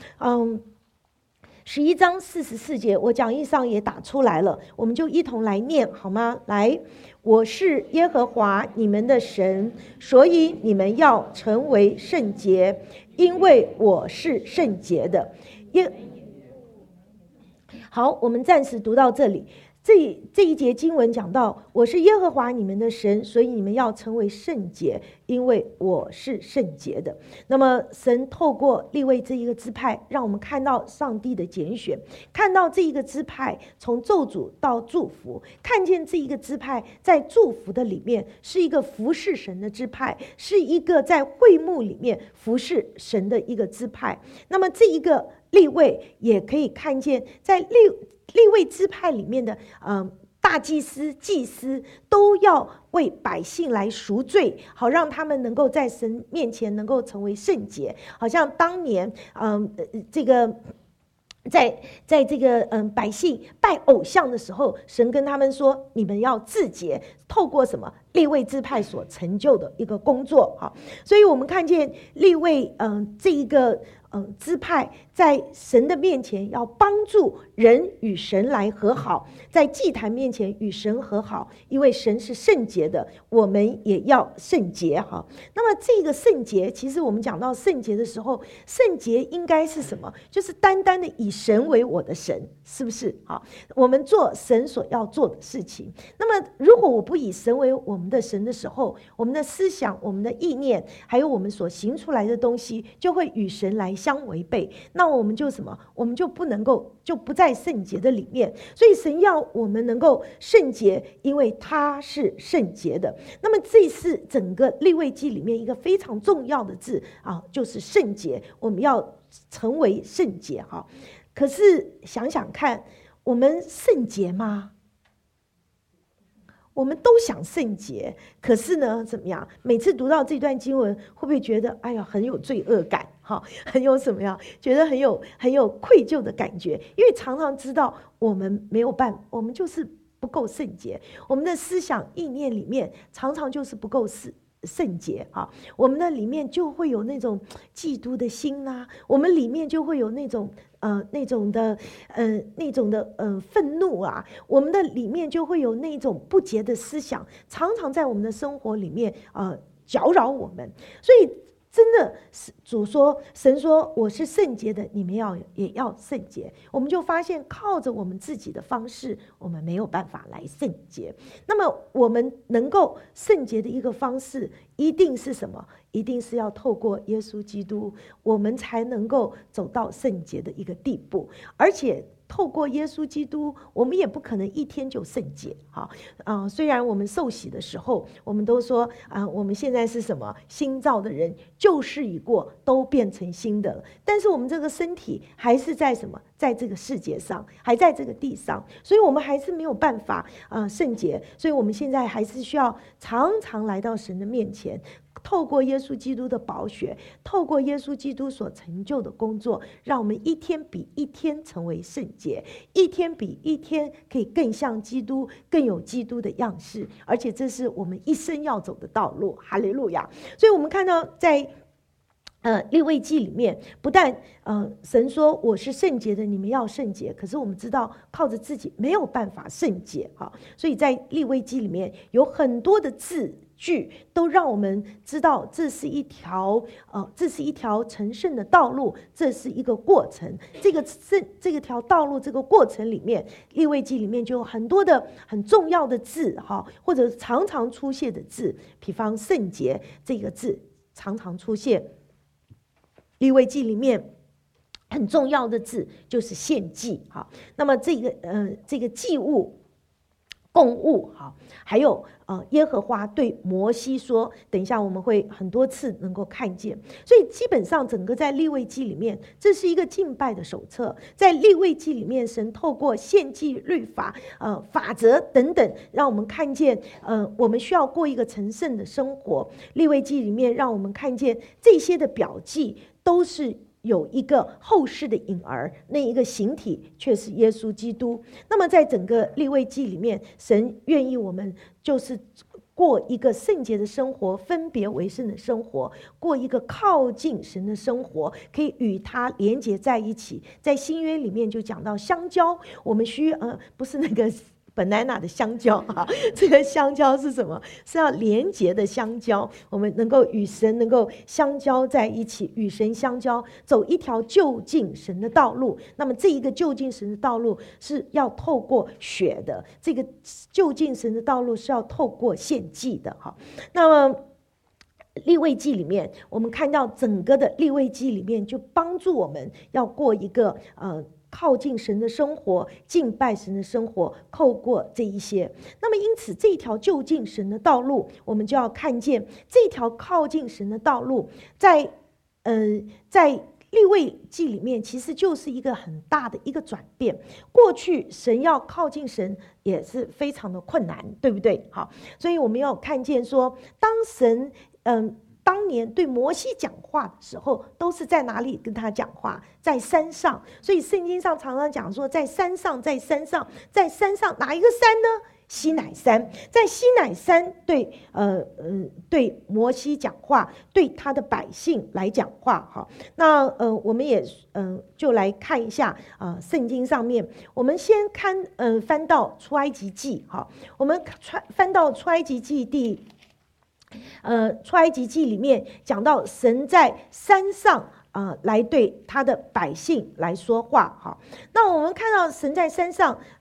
11章44节，我讲义上也打出来了，我们就一同来念好吗？来，我是耶和华你们的神，所以你们要成为圣洁，因为我是圣洁的。好，我们暂时读到这里。这一节经文讲到，我是耶和华你们的神，所以你们要成为圣洁，因为我是圣洁的。那么神透过利未这一个支派，让我们看到上帝的拣选，看到这一个支派从咒诅到祝福，看见这一个支派在祝福的里面是一个服侍神的支派，是一个在会幕里面服侍神的一个支派。那么这一个利未也可以看见，在利未支派里面的大祭司、祭司都要为百姓来赎罪，好让他们能够在神面前能够成为圣洁。好像当年这个在这个百姓拜偶像的时候，神跟他们说，你们要自洁，透过什么？利未支派所成就的一个工作。所以我们看见利未这一个支派在神的面前要帮助人与神来和好，在祭坛面前与神和好，因为神是圣洁的，我们也要圣洁。那么这个圣洁，其实我们讲到圣洁的时候，圣洁应该是什么？就是单单的以神为我的神，是不是？我们做神所要做的事情。那么如果我不以神为我们的神的时候，我们的思想、我们的意念，还有我们所行出来的东西，就会与神来相违背，那我们就什么？我们就不能够，就不在圣洁的里面。所以神要我们能够圣洁，因为他是圣洁的。那么这是整个利未记里面一个非常重要的字啊，就是圣洁。我们要成为圣洁哈。可是想想看，我们圣洁吗？我们都想圣洁，可是呢，怎么样？每次读到这段经文，会不会觉得，哎呀，很有罪恶感？哈，很有什么样？觉得很有愧疚的感觉？因为常常知道我们没有办，我们就是不够圣洁，我们的思想意念里面常常就是不够圣洁啊，我们的里面就会有那种嫉妒的心啦，我们里面就会有那种愤怒啊，我们的里面就会有那种不洁的思想，常常在我们的生活里面搅扰我们，所以。真的是主说，神说我是圣洁的，你们也要圣洁。我们就发现靠着我们自己的方式，我们没有办法来圣洁。那么我们能够圣洁的一个方式，一定是什么？一定是要透过耶稣基督，我们才能够走到圣洁的一个地步，而且。透过耶稣基督，我们也不可能一天就圣洁。虽然我们受洗的时候，我们都说我们现在是什么新造的人，旧事已过，都变成新的了。但是我们这个身体还是在什么，在这个世界上，还在这个地上，所以我们还是没有办法圣洁。所以我们现在还是需要常常来到神的面前。透过耶稣基督的宝血，透过耶稣基督所成就的工作，让我们一天比一天成为圣洁，一天比一天可以更像基督，更有基督的样式，而且这是我们一生要走的道路。哈利路亚！所以我们看到在利未记里面，不但神说我是圣洁的，你们要圣洁，可是我们知道靠着自己没有办法圣洁啊，所以在利未记里面有很多的字句都让我们知道这是一条成圣的道路，这是一个过程。这个条道路这个过程里面，利未记里面就有很多的很重要的字哈，或者常常出现的字，比方圣洁这个字常常出现。利未记里面很重要的字就是献祭，好，那么这个祭物、供物，好，还有耶和华对摩西说，等一下我们会很多次能够看见，所以基本上整个在利未记里面，这是一个敬拜的手册。在利未记里面，神透过献祭、律法、法则等等，让我们看见我们需要过一个成圣的生活。利未记里面让我们看见这些的表记都是有一个后世的影儿，那一个形体却是耶稣基督。那么在整个利未记里面，神愿意我们就是过一个圣洁的生活，分别为圣的生活，过一个靠近神的生活，可以与他连结在一起。在新约里面就讲到香蕉，我们不是那个banana 的香蕉啊，这个香蕉是什么？是要连结的香蕉。我们能够与神能够相交在一起，与神相交，走一条就近神的道路。那么这一个就近神的道路是要透过血的，这个就近神的道路是要透过献祭的哈。那么利未记里面，我们看到整个的利未记里面就帮助我们要过一个靠近神的生活，敬拜神的生活，透过这一些。那么因此这一条就近神的道路，我们就要看见这条靠近神的道路在利未记里面其实就是一个很大的一个转变。过去神要靠近神也是非常的困难，对不对？好，所以我们要看见说，当神当年对摩西讲话的时候，都是在哪里跟他讲话？在山上。所以圣经上常常讲说，在山上，在山上，在山上，哪一个山呢？西乃山。在西乃山对摩西讲话，对他的百姓来讲话。好，那我们也就来看一下圣经上面，我们先翻到出埃及记。好，我们翻到出埃及记出埃及记里面讲到神在山上来对他的百姓来说话。好，那我们看到神在山上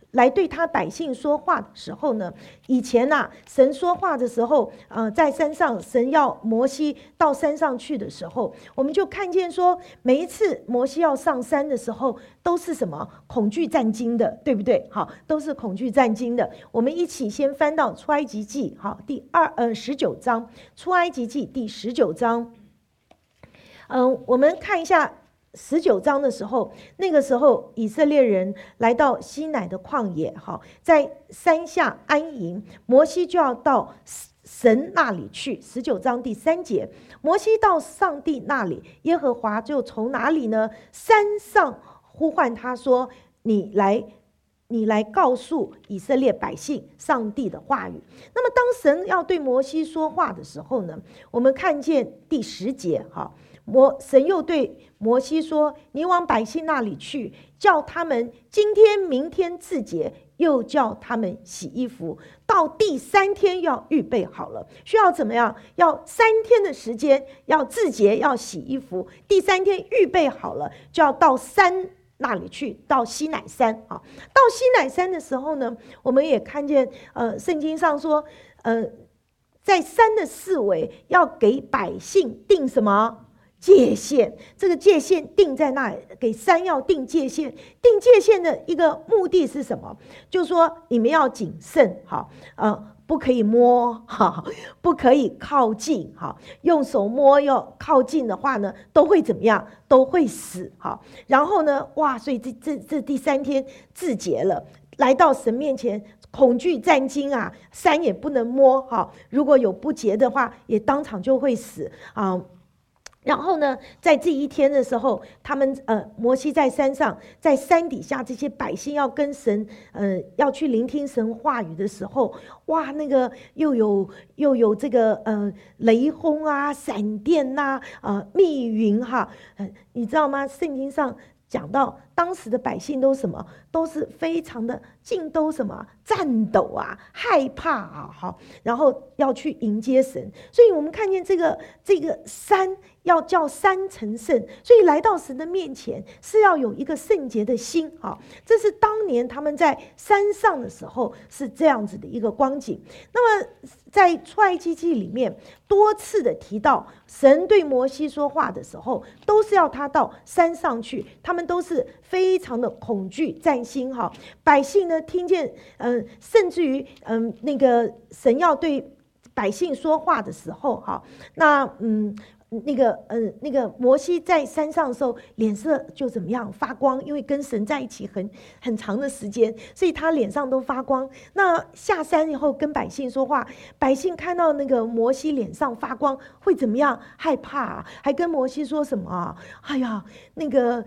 来对他百姓说话的时候呢，以前神说话的时候，在山上，神要摩西到山上去的时候，我们就看见说，每一次摩西要上山的时候，都是什么？恐惧战惊的，对不对？好，都是恐惧战惊的。我们一起先翻到出埃及记，好，19章，出埃及记第19章。我们看一下19章的时候，那个时候以色列人来到西乃的旷野，在山下安营，摩西就要到神那里去。19章第3节，摩西到上帝那里，耶和华就从哪里呢？山上呼唤他说：你来告诉以色列百姓上帝的话语。那么当神要对摩西说话的时候呢，我们看见第10节，神又对摩西说：你往百姓那里去，叫他们今天明天自洁，又叫他们洗衣服，到第3天要预备好了。需要怎么样？要3天的时间，要自洁，要洗衣服，第3天预备好了，就要到山那里去，到西乃山。到西乃山的时候呢，我们也看见圣经上说，在山的四围要给百姓定什么界限？这个界限定在那里，给山要定界限。定界限的一个目的是什么？就是说你们要谨慎，不可以摸，不可以靠近，用手摸要靠近的话呢，都会怎么样？都会死。然后呢，所以这第3天自洁了，来到神面前，恐惧战惊山也不能摸，如果有不洁的话，也当场就会死然后呢，在这一天的时候，他们摩西在山上，在山底下，这些百姓要跟神要去聆听神话语的时候，那个又有这个雷轰闪电密云你知道吗？圣经上讲到当时的百姓都什么？都是非常的都什么？颤抖害怕然后要去迎接神。所以我们看见这个山要叫山成圣，所以来到神的面前是要有一个圣洁的心这是当年他们在山上的时候是这样子的一个光景。那么在出埃及记里面多次的提到，神对摩西说话的时候，都是要他到山上去，他们都是非常的恐惧战心百姓呢听见甚至于那个神要对百姓说话的时候那个摩西在山上的时候，脸色就怎么样？发光，因为跟神在一起很长的时间，所以他脸上都发光。那下山以后跟百姓说话，百姓看到那个摩西脸上发光，会怎么样？害怕还跟摩西说什么哎呀，那个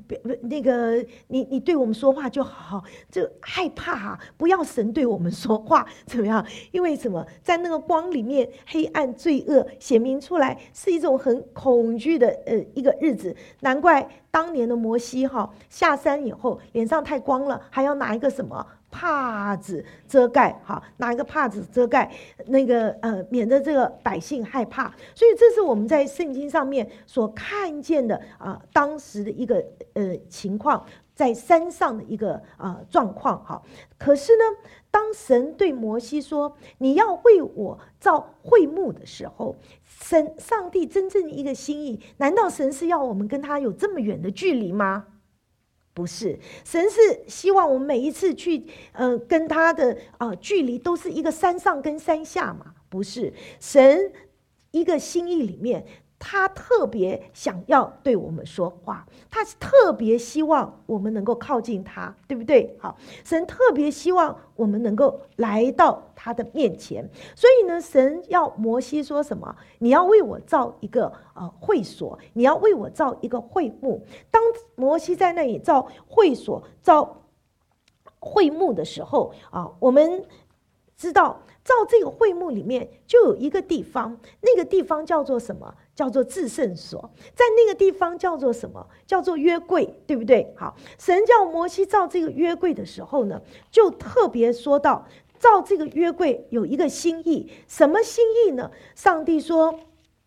你对我们说话就好，就害怕不要神对我们说话，怎么样？因为什么？在那个光里面，黑暗罪恶显明出来，是一种很恐惧的一个日子。难怪当年的摩西下山以后脸上太光了，还要拿一个什么帕子遮盖拿一个帕子遮盖那个免得这个百姓害怕。所以这是我们在圣经上面所看见的当时的一个情况，在山上的一个状况可是呢，当神对摩西说你要为我造会幕的时候，上帝真正的一个心意，难道神是要我们跟他有这么远的距离吗？不是，神是希望我们每一次去跟他的距离都是一个山上跟山下嘛？不是，神一个心意里面，他特别想要对我们说话，他特别希望我们能够靠近他，对不对？好，神特别希望我们能够来到他的面前。所以呢，神要摩西说什么？你要为我造一个会所，你要为我造一个会幕。当摩西在那里造会所、造会幕的时候我们知道造这个会幕里面就有一个地方，那个地方叫做什么？叫做至圣所。在那个地方叫做什么？叫做约柜，对不对？好，神叫摩西造这个约柜的时候呢，就特别说到造这个约柜有一个心意。什么心意呢？上帝说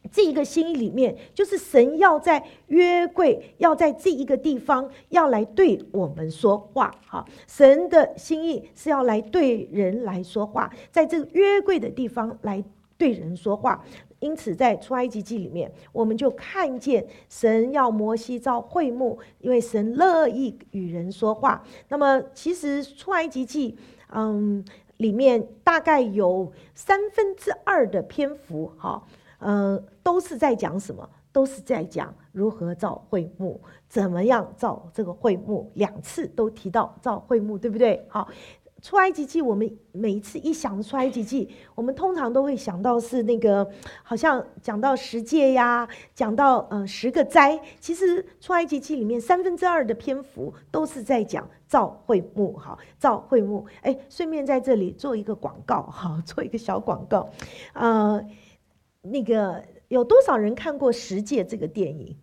这一个心意里面，就是神要在约柜，要在这一个地方，要来对我们说话。好，神的心意是要来对人来说话，在这个约柜的地方来对人说话。因此在出埃及记里面，我们就看见神要摩西造会幕，因为神乐意与人说话。那么其实出埃及记里面大概有2/3的篇幅都是在讲什么？都是在讲如何造会幕，怎么样造这个会幕，2次都提到造会幕，对不对？好，出埃及记，我们每一次一想出埃及记，我们通常都会想到是那个，好像讲到10诫呀，讲到10个灾。其实出埃及记里面2/3的篇幅都是在讲造会幕，好，造会幕。顺便在这里做一个广告，好，做一个小广告，那个有多少人看过10诫这个电影？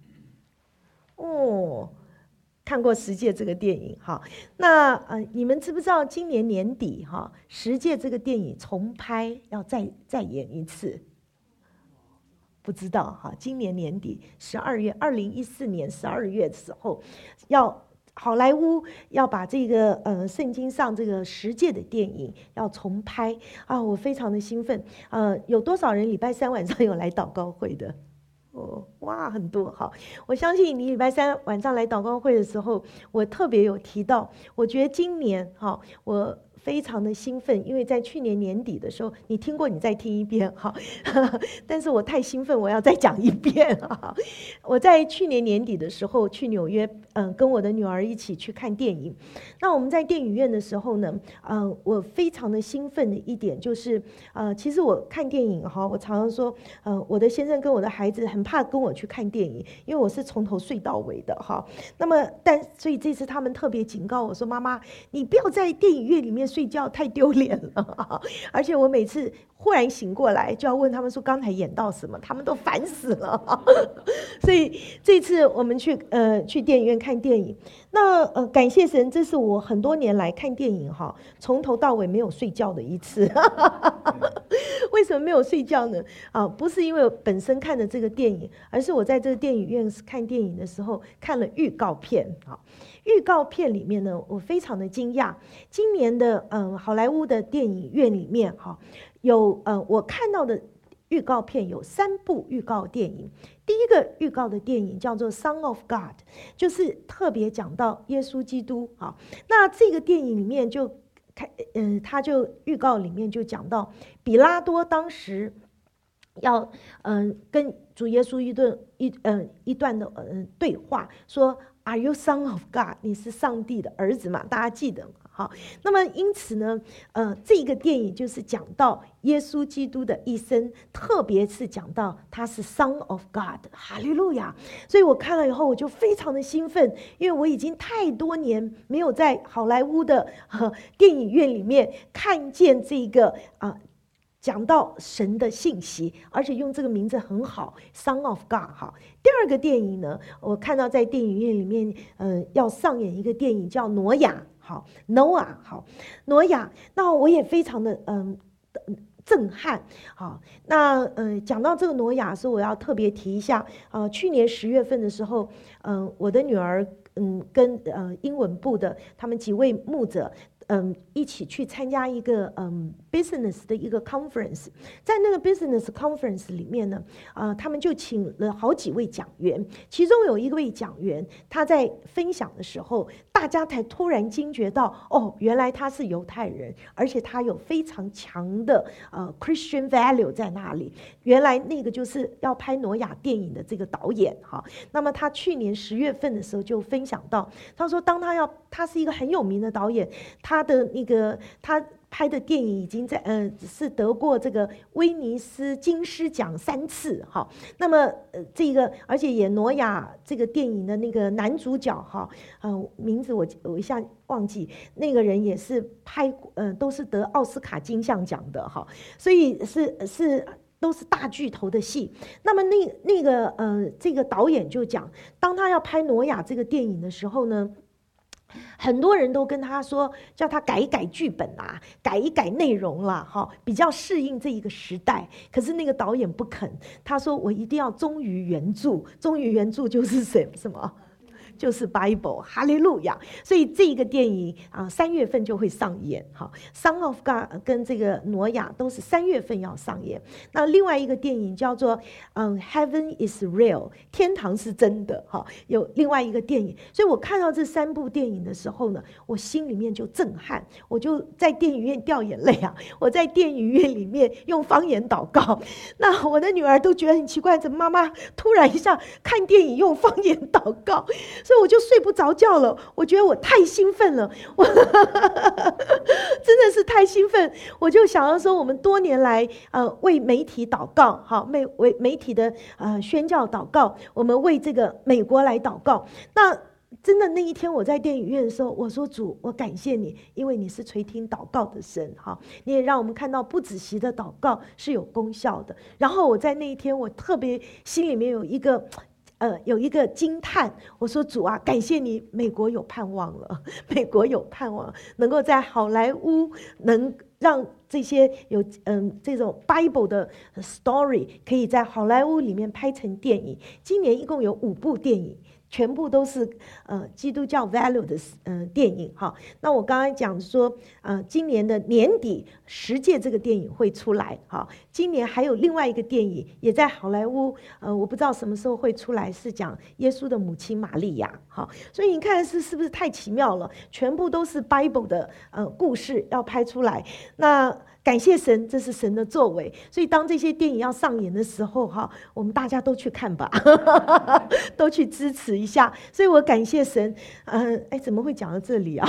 看过10诫这个电影，好，那你们知不知道今年年底10诫这个电影重拍要再演一次？不知道哈，今年年底12月，2014年12月的时候，好莱坞要把这个圣经上这个10诫的电影要重拍啊，我非常的兴奋。有多少人礼拜3晚上有来祷告会的？哇，很多。好，我相信你礼拜3晚上来祷告会的时候，我特别有提到，我觉得今年我非常的兴奋，因为在去年年底的时候，你听过，你再听一遍哈。但是我太兴奋，我要再讲一遍哈。我在去年年底的时候去纽约，跟我的女儿一起去看电影。那我们在电影院的时候呢，我非常的兴奋的一点就是，其实我看电影我常常说，我的先生跟我的孩子很怕跟我去看电影，因为我是从头睡到尾的哈。那么所以这次他们特别警告我说，妈妈，你不要在电影院里面睡觉，太丢脸了。而且我每次忽然醒过来，就要问他们说刚才演到什么，他们都烦死了。所以这次我们去电影院看电影，那感谢神，这是我很多年来看电影从头到尾没有睡觉的一次。为什么没有睡觉呢？不是因为本身看的这个电影，而是我在这个电影院看电影的时候看了预告片。预告片里面呢，我非常的惊讶。今年的好莱坞的电影院里面有我看到的预告片有3部预告电影。第一个预告的电影叫做《Son of God》，就是特别讲到耶稣基督。那这个电影里面他就预告里面就讲到比拉多当时要跟主耶稣一段的对话，说 Are you son of God？ 你是上帝的儿子嘛？大家记得吗？好，那么因此呢，这个电影就是讲到耶稣基督的一生，特别是讲到他是 Son of God， 哈利路亚！所以我看了以后，我就非常的兴奋，因为我已经太多年没有在好莱坞的电影院里面看见这个讲到神的信息，而且用这个名字很好 ，Son of God。第二个电影呢，我看到在电影院里面，要上演一个电影叫挪亚。Noah， 挪亚，那我也非常的震撼。那讲到这个挪亚的时候，我要特别提一下，去年10月份的时候，我的女儿跟英文部的他们几位牧者。一起去参加一个business 的一个 conference， 在那个 business conference 里面呢，他们就请了好几位讲员，其中有一位讲员，他在分享的时候，大家才突然惊觉到，原来他是犹太人，而且他有非常强的Christian value 在那里。原来那个就是要拍挪亚电影的这个导演那么他去年10月份的时候就分享到，他说当他是一个很有名的导演，他拍的电影已经是得过这个威尼斯金狮奖3次那么这个而且演挪亚这个电影的那个男主角名字我一下忘记，那个人也是都是得奥斯卡金像奖的所以都是大巨头的戏。那么这个导演就讲，当他要拍挪亚这个电影的时候呢， 很多人都跟他说，叫他改一改剧本啦，改一改内容啦，比较适应这一个时代。可是那个导演不肯，他说我一定要忠于原著，忠于原著就是什么？就是 Bible， 哈利路亚。所以这个电影3月份就会上演。Son of God 跟这个挪亚都是3月份要上演。那另外一个电影叫做Heaven is Real， 天堂是真的。有另外一个电影。所以我看到这3部电影的时候呢，我心里面就震撼，我就在电影院掉眼泪啊！我在电影院里面用方言祷告。那我的女儿都觉得很奇怪，怎么妈妈突然一下看电影用方言祷告？所以我就睡不着觉了，我觉得我太兴奋了，我真的是太兴奋。我就想要说，我们多年来为媒体祷告，为媒体的宣教祷告，我们为这个美国来祷告。那真的那一天我在电影院的时候，我说主，我感谢你，因为你是垂听祷告的神，你也让我们看到不止息的祷告是有功效的。然后我在那一天，我特别心里面有一个惊叹，我说主啊，感谢你，美国有盼望了，美国有盼望，能够在好莱坞能让这些有这种 Bible 的 story 可以在好莱坞里面拍成电影。今年一共有5部电影，全部都是基督教 value 的电影。那我刚才讲说今年的年底10届这个电影会出来。今年还有另外一个电影也在好莱坞，我不知道什么时候会出来，是讲耶稣的母亲玛利亚。所以你看是不是太奇妙了？全部都是 Bible 的故事要拍出来。那感谢神，这是神的作为。所以当这些电影要上演的时候，我们大家都去看吧，都去支持一下。所以我感谢神。怎么会讲到这里啊？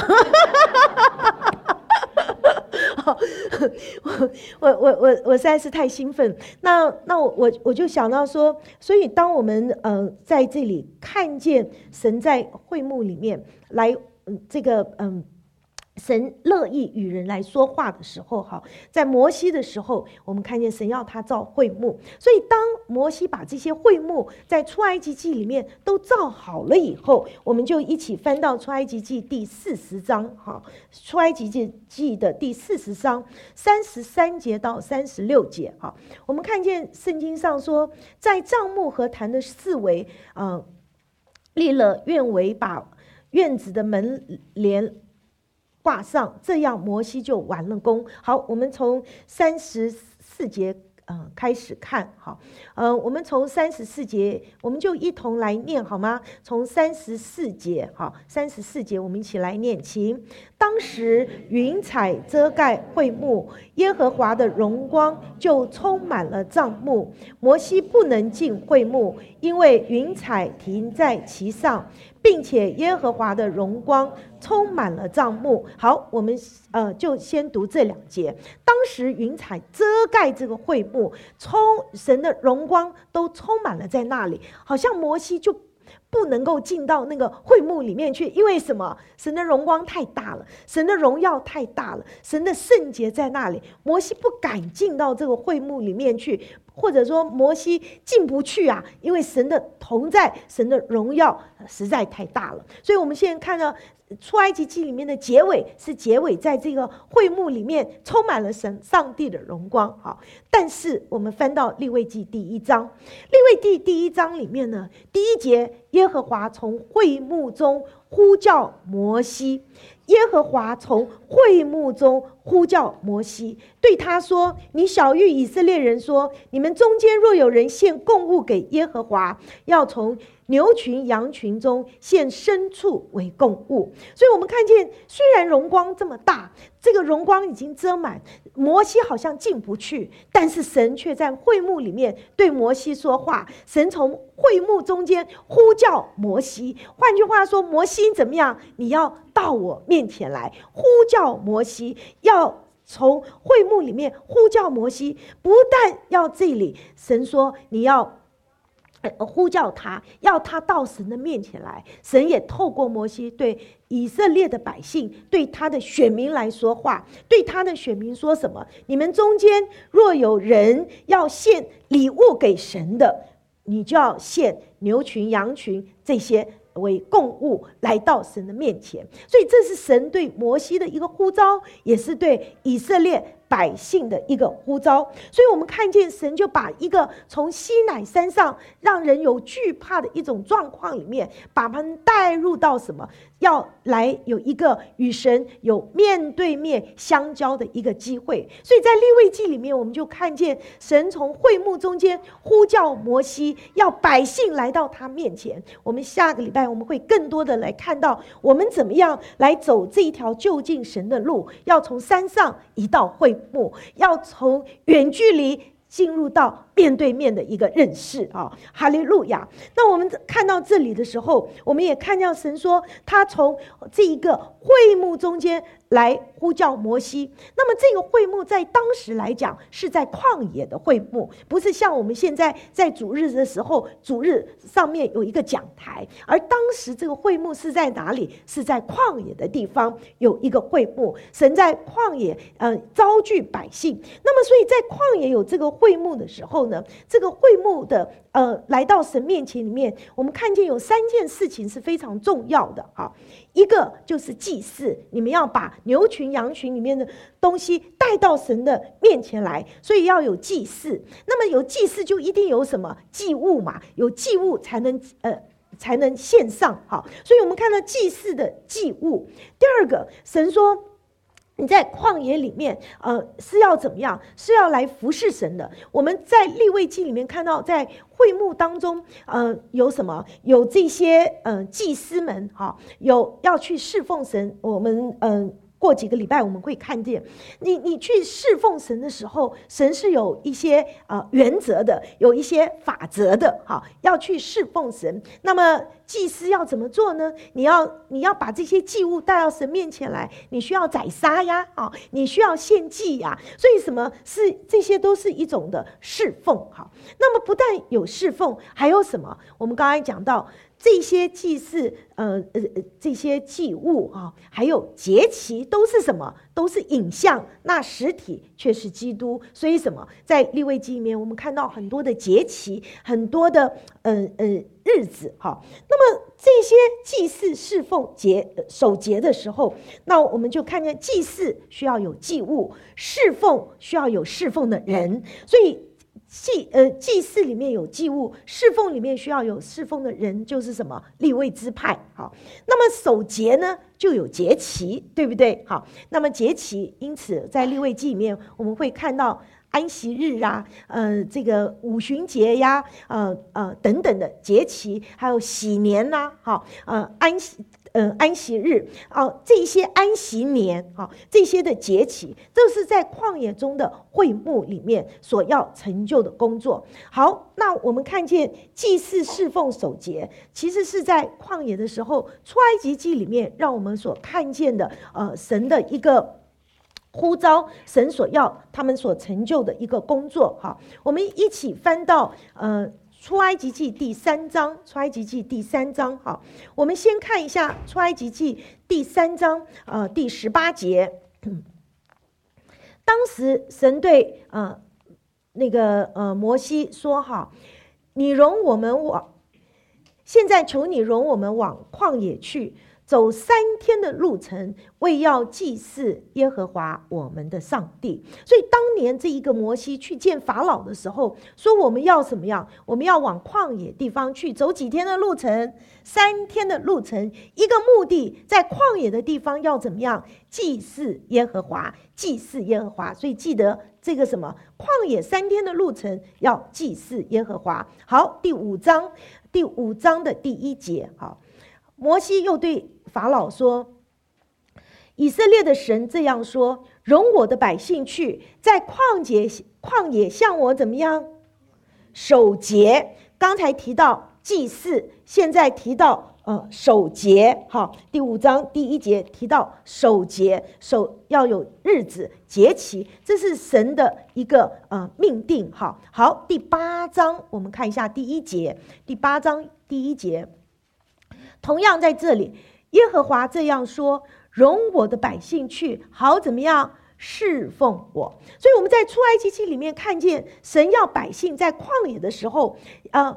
我实在是太兴奋。那我就想到说，所以当我们在这里看见神在会幕里面来这个神乐意与人来说话的时候，在摩西的时候，我们看见神要他造会幕。所以当摩西把这些会幕在出埃及记里面都造好了以后，我们就一起翻到出埃及记第40章。出埃及记的第40章33节到36节。我们看见圣经上说，在帐幕和坛的四围立了院围，把院子的门帘挂上，这样摩西就完了工。好，我们从34节开始看。我们从34节，我们就一同来念好吗？从34节，34节我们一起来念，请。当时云彩遮盖会幕，耶和华的荣光就充满了帐幕，摩西不能进会幕，因为云彩停在其上，并且耶和华的荣光充满了帐幕。好，我们就先读这2节。当时云彩遮盖这个会幕，神的荣光都充满了在那里，好像摩西就不能够进到那个会幕里面去，因为什么？神的荣光太大了，神的荣耀太大了，神的圣洁在那里，摩西不敢进到这个会幕里面去，或者说摩西进不去啊，因为神的同在，神的荣耀实在太大了。所以我们现在看到出埃及记里面的结尾，是结尾在这个会幕里面充满了上帝的荣光。但是我们翻到利未记第1章，利未记第1章里面呢，第1节，耶和华从会幕中呼叫摩西，耶和华从会幕中呼叫摩西，对他说，你晓谕以色列人说，你们中间若有人献供物给耶和华，要从牛群羊群中献牲畜为供物。所以我们看见，虽然荣光这么大，这个荣光已经遮满，摩西好像进不去，但是神却在会幕里面对摩西说话。神从会幕中间呼叫摩西，换句话说，摩西怎么样？你要到我面前来。呼叫摩西，要从会幕里面呼叫摩西，不但要这里，神说你要呼叫他，要他到神的面前来。神也透过摩西对以色列的百姓，对他的选民来说话。对他的选民说什么？你们中间若有人要献礼物给神的，你就要献牛群羊群这些为供物来到神的面前。所以这是神对摩西的一个呼召，也是对以色列百姓的一个呼召。所以我们看见神就把一个从西乃山上让人有惧怕的一种状况里面，把他们带入到什么，要来有一个与神有面对面相交的一个机会。所以在利未记里面，我们就看见神从会幕中间呼叫摩西，要百姓来到他面前。我们下个礼拜我们会更多的来看到我们怎么样来走这一条就近神的路，要从山上移到会幕，要从远距离进入到面对面的一个认识啊，哈利路亚！那我们看到这里的时候，我们也看到神说，他从这一个会幕中间来呼叫摩西。那么这个会幕在当时来讲是在旷野的会幕，不是像我们现在在主日的时候，主日上面有一个讲台，而当时这个会幕是在哪里？是在旷野的地方有一个会幕，神在旷野招聚百姓。那么所以在旷野有这个会幕的时候呢，这个会幕的来到神面前里面，我们看见有3件事情是非常重要的啊。一个就是祭祀，你们要把牛群羊群里面的东西带到神的面前来，所以要有祭祀。那么有祭祀就一定有什么祭物嘛，有祭物才能献上。好，所以我们看到祭祀的祭物。第二个，神说你在旷野里面是要怎么样？是要来服侍神的。我们在利未记里面看到，在会幕当中有什么？有这些祭司们有要去侍奉神。我们过几个礼拜我们会看见，你去侍奉神的时候，神是有一些原则的，有一些法则的，要去侍奉神。那么祭司要怎么做呢？你要把这些祭物带到神面前来，你需要宰杀呀，你需要献祭呀。所以什么是这些都是一种的侍奉。那么不但有侍奉，还有什么？我们刚才讲到这些祭祀，这些祭物还有节期都是什么？都是影像，那实体却是基督。所以什么？在利未记里面，我们看到很多的节期，很多的日子。那么这些祭祀侍奉守节的时候，那我们就看见祭祀需要有祭物，侍奉需要有侍奉的人。所以祭祀里面有祭物，侍奉里面需要有侍奉的人，就是什么？利未支派。好，那么守节呢就有节期，对不对？好，那么节期，因此在利未记里面我们会看到安息日啊，这个五旬节呀，等等的节期，还有喜年呐，安息日这些安息年这些的节期，这是在旷野中的会幕里面所要成就的工作。好，那我们看见祭祀侍奉守节，其实是在旷野的时候，出埃及记里面让我们所看见的神的一个呼召，神所要他们所成就的一个工作。我们一起翻到出埃及记第3章，出埃及记第3章。好，我们先看一下出埃及记第3章第18节。当时神对摩西说你容我们现在求你容我们往旷野去，走3天的路程，为要祭祀耶和华我们的上帝。所以当年这一个摩西去见法老的时候，说我们要怎么样？我们要往旷野地方去，走几天的路程？3天的路程，一个目的，在旷野的地方要怎么样？祭祀耶和华，祭祀耶和华。所以记得这个什么？旷野3天的路程要祭祀耶和华。好，第5章的第1节。好，摩西又对法老说，以色列的神这样说，容我的百姓去，在旷野向我怎么样？守节。刚才提到祭祀，现在提到守节。好，第5章第1节提到守节，要有日子节期，这是神的一个命定。好，第8章我们看一下第1节，第8章第1节，同样在这里，耶和华这样说，容我的百姓去，好怎么样？侍奉我。所以我们在出埃及记里面看见神要百姓在旷野的时候看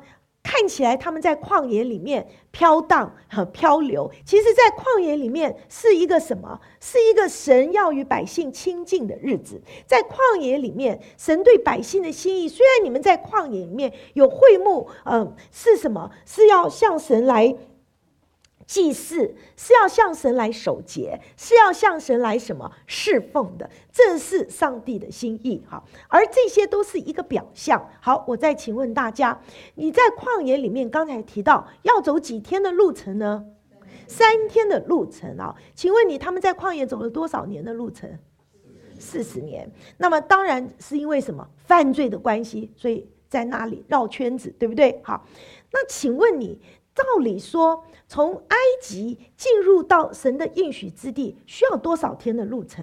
看起来他们在旷野里面飘荡漂流，其实在旷野里面是一个什么？是一个神要与百姓亲近的日子。在旷野里面，神对百姓的心意，虽然你们在旷野里面有会幕，是什么？是要向神来祭祀，是要向神来守节，是要向神来什么侍奉的，这是上帝的心意。好，而这些都是一个表象。好，我再请问大家，你在旷野里面刚才提到要走几天的路程呢？3天的路程啊。请问你他们在旷野走了多少年的路程？40年。那么当然是因为什么？犯罪的关系，所以在那里绕圈子，对不对？好，那请问你，照理说从埃及进入到神的应许之地需要多少天的路程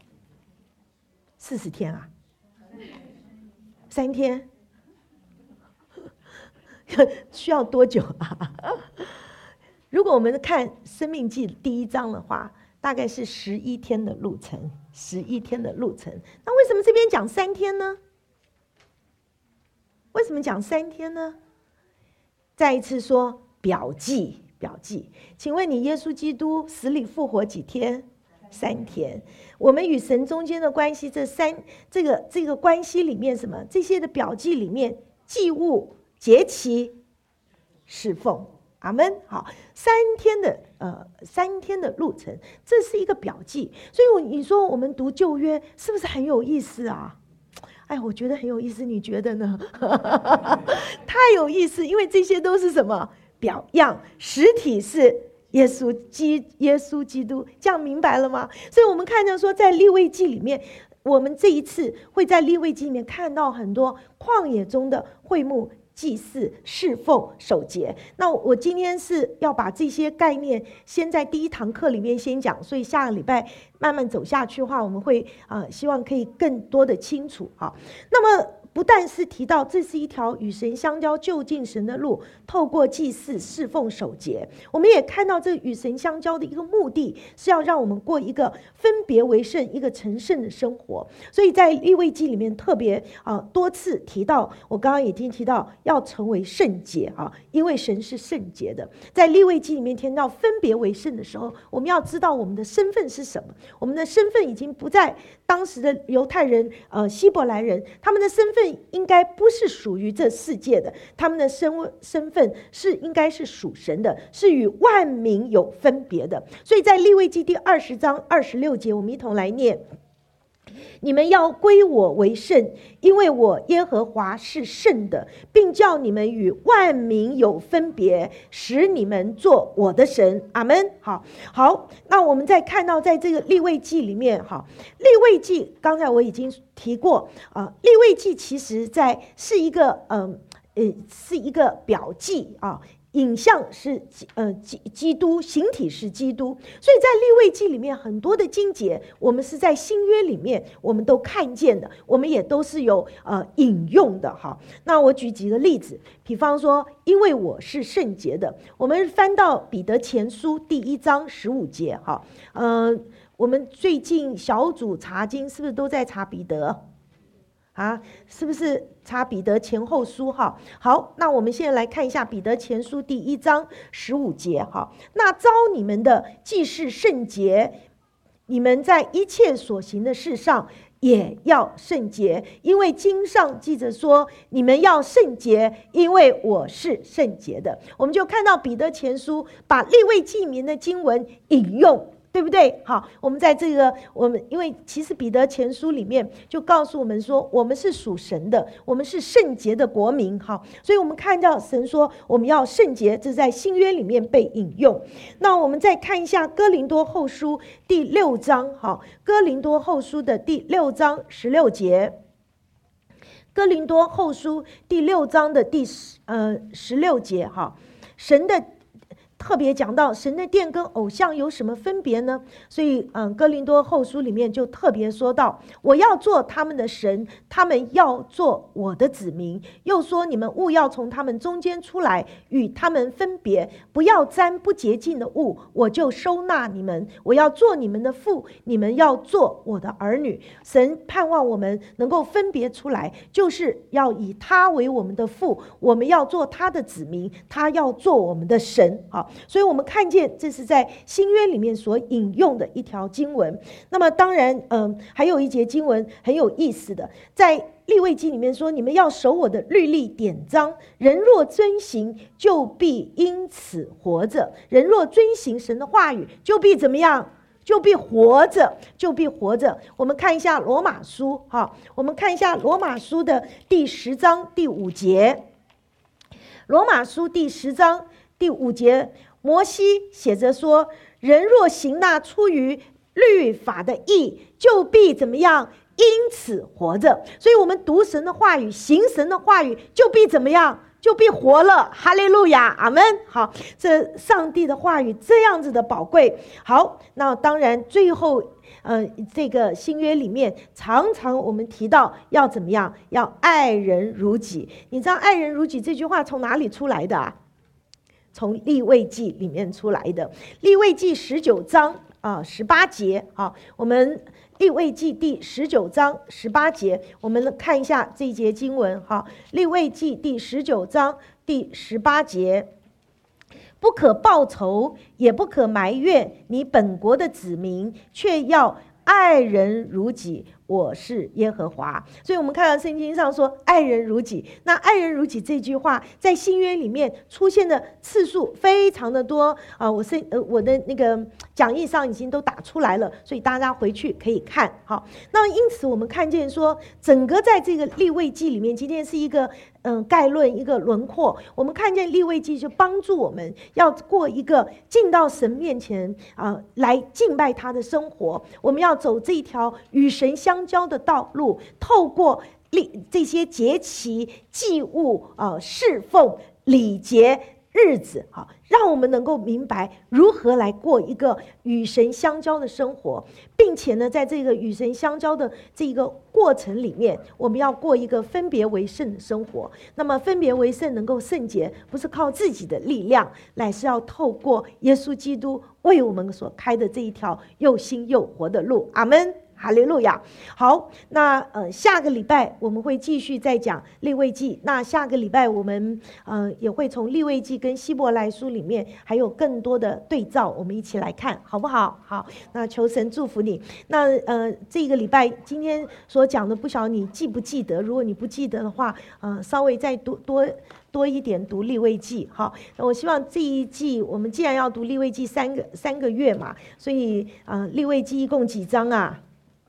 ？40天啊？3天？需要多久啊？如果我们看申命记第1章的话，大概是11天的路程，11天的路程。那为什么这边讲3天呢？为什么讲3天呢？再一次说表记。请问你耶稣基督死里复活几天？3天。我们与神中间的关系，这个关系里面什么？这些的表记里面，祭物、节期、侍奉。阿们。好，3天的路程，这是一个表记。所以你说我们读旧约是不是很有意思啊？哎，我觉得很有意思，你觉得呢？太有意思，因为这些都是什么表样，实体是耶稣基督，这样明白了吗？所以我们看到说，在利未记里面，我们这一次会在利未记里面看到很多旷野中的会幕、祭祀、侍奉、守节。那我今天是要把这些概念先在第1堂课里面先讲，所以下个礼拜慢慢走下去的话，我们会希望可以更多的清楚。好，那么不但是提到这是一条与神相交、就近神的路，透过祭祀、侍奉、守节，我们也看到这与神相交的一个目的是要让我们过一个分别为圣、一个成圣的生活。所以在利未记里面特别多次提到，我刚刚已经提到要成为圣洁因为神是圣洁的。在利未记里面提到分别为圣的时候，我们要知道我们的身份是什么。我们的身份已经不在当时的犹太人、希伯来人，他们的身份应该不是属于这世界的，他们的身份应该是属神的，是与万民有分别的。所以在利未记第20章26节，我们一同来念：你们要归我为圣，因为我耶和华是圣的，并叫你们与万民有分别，使你们做我的神。阿们。好，那我们再看到在这个利未记里面，利未记刚才我已经提过利未记其实是一个表记影像是基督，形体是基督。所以在利未记里面很多的经节，我们是在新约里面我们都看见的，我们也都是有引用的。那我举几个例子，比方说因为我是圣洁的，我们翻到彼得前书第1章15节。我们最近小组查经是不是都在查彼得是不是查彼得前后书？好，那我们现在来看一下彼得前书第1章15节。那召你们的既是圣洁，你们在一切所行的事上也要圣洁，因为经上记着说，你们要圣洁，因为我是圣洁的。我们就看到彼得前书把利未记里面的经文引用，对不对？好，我们在这个因为其实彼得前书里面就告诉我们说，我们是属神的，我们是圣洁的国民。所以我们看到神说我们要圣洁，这在新约里面被引用。那我们再看一下哥林多后书第6章。哥林多后书的第6章16节。哥林多后书第6章的第16节。神的特别讲到神的殿跟偶像有什么分别呢？所以哥林多后书里面就特别说到，我要做他们的神，他们要做我的子民。又说，你们务要从他们中间出来，与他们分别，不要沾不洁净的物，我就收纳你们。我要做你们的父，你们要做我的儿女。神盼望我们能够分别出来，就是要以他为我们的父，我们要做他的子民，他要做我们的神。好，所以我们看见这是在新约里面所引用的一条经文。那么当然还有一节经文很有意思的，在利未记里面说，你们要守我的律例典章，人若遵行，就必因此活着。人若遵行神的话语，就必怎么样？就必活着，就必活着。我们看一下罗马书，我们看一下罗马书的第10章第5节。罗马书第10章第5节，摩西写着说，人若行那出于律法的义，就必怎么样？因此活着。所以我们读神的话语，行神的话语，就必怎么样？就必活了。哈利路亚，阿们。好，这上帝的话语这样子的宝贵。好，那当然最后这个新约里面常常我们提到要怎么样？要爱人如己。你知道爱人如己这句话从哪里出来的啊？从利未记里面出来的。利未记19章18节。我们利未记第19章18节，我们看一下这一节经文。利未记第19章第18节，不可报仇，也不可埋怨你本国的子民，却要爱人如己，我是耶和华。所以我们看到圣经上说爱人如己，那爱人如己这句话在新约里面出现的次数非常的多我的那个讲义上已经都打出来了，所以大家回去可以看。好，那因此我们看见说，整个在这个利未记里面，今天是一个概论，一个轮廓。我们看见利未记就帮助我们要过一个进到神面前来敬拜他的生活。我们要走这一条与神相交的道路，透过这些节期、祭物侍奉、礼节、日子，让我们能够明白如何来过一个与神相交的生活，并且呢，在这个与神相交的这个过程里面，我们要过一个分别为圣的生活。那么分别为圣能够圣洁，不是靠自己的力量，乃是要透过耶稣基督为我们所开的这一条又新又活的路。阿们。哈利路亚。好，那下个礼拜我们会继续再讲利未记。那下个礼拜我们也会从利未记跟希伯来书里面还有更多的对照，我们一起来看，好不好？好，那求神祝福你。那这个礼拜今天所讲的，不晓得你记不记得？如果你不记得的话，稍微再多一点读利未记。好，我希望这一季我们既然要读利未记三个月嘛，所以利未记一共几章啊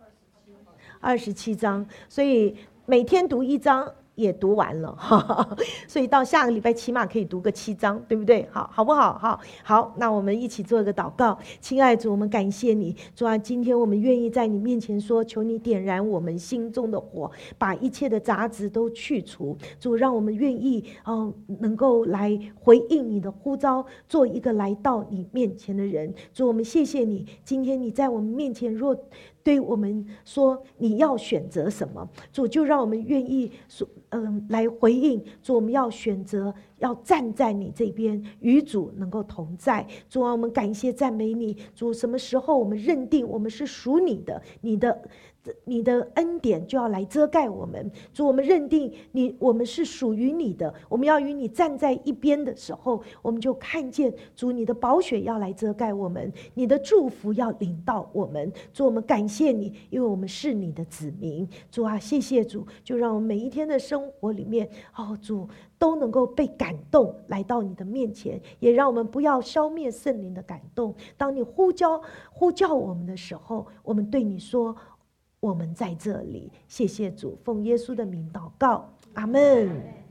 ？27章，所以每天读1章也读完了，所以到下个礼拜起码可以读个7章，对不对？好不好？好，那我们一起做一个祷告。亲爱的主，我们感谢你，主啊，今天我们愿意在你面前说，求你点燃我们心中的火，把一切的杂质都去除。主，让我们愿意能够来回应你的呼召，做一个来到你面前的人。主，我们谢谢你，今天你在我们面前若对我们说你要选择什么，主就让我们愿意来回应。主，我们要选择要站在你这边，与主能够同在。主啊，我们感谢赞美你。主，什么时候我们认定我们是属你的，你的恩典就要来遮盖我们。主，我们认定我们是属于你的，我们要与你站在一边的时候，我们就看见主你的宝血要来遮盖我们，你的祝福要领到我们。主，我们感谢你，因为我们是你的子民。主啊，谢谢主，就让我们每一天的生活里面，主都能够被感动，来到你的面前，也让我们不要消灭圣灵的感动。当你呼叫我们的时候，我们对你说，我们在这里。谢谢主，奉耶稣的名祷告，阿们。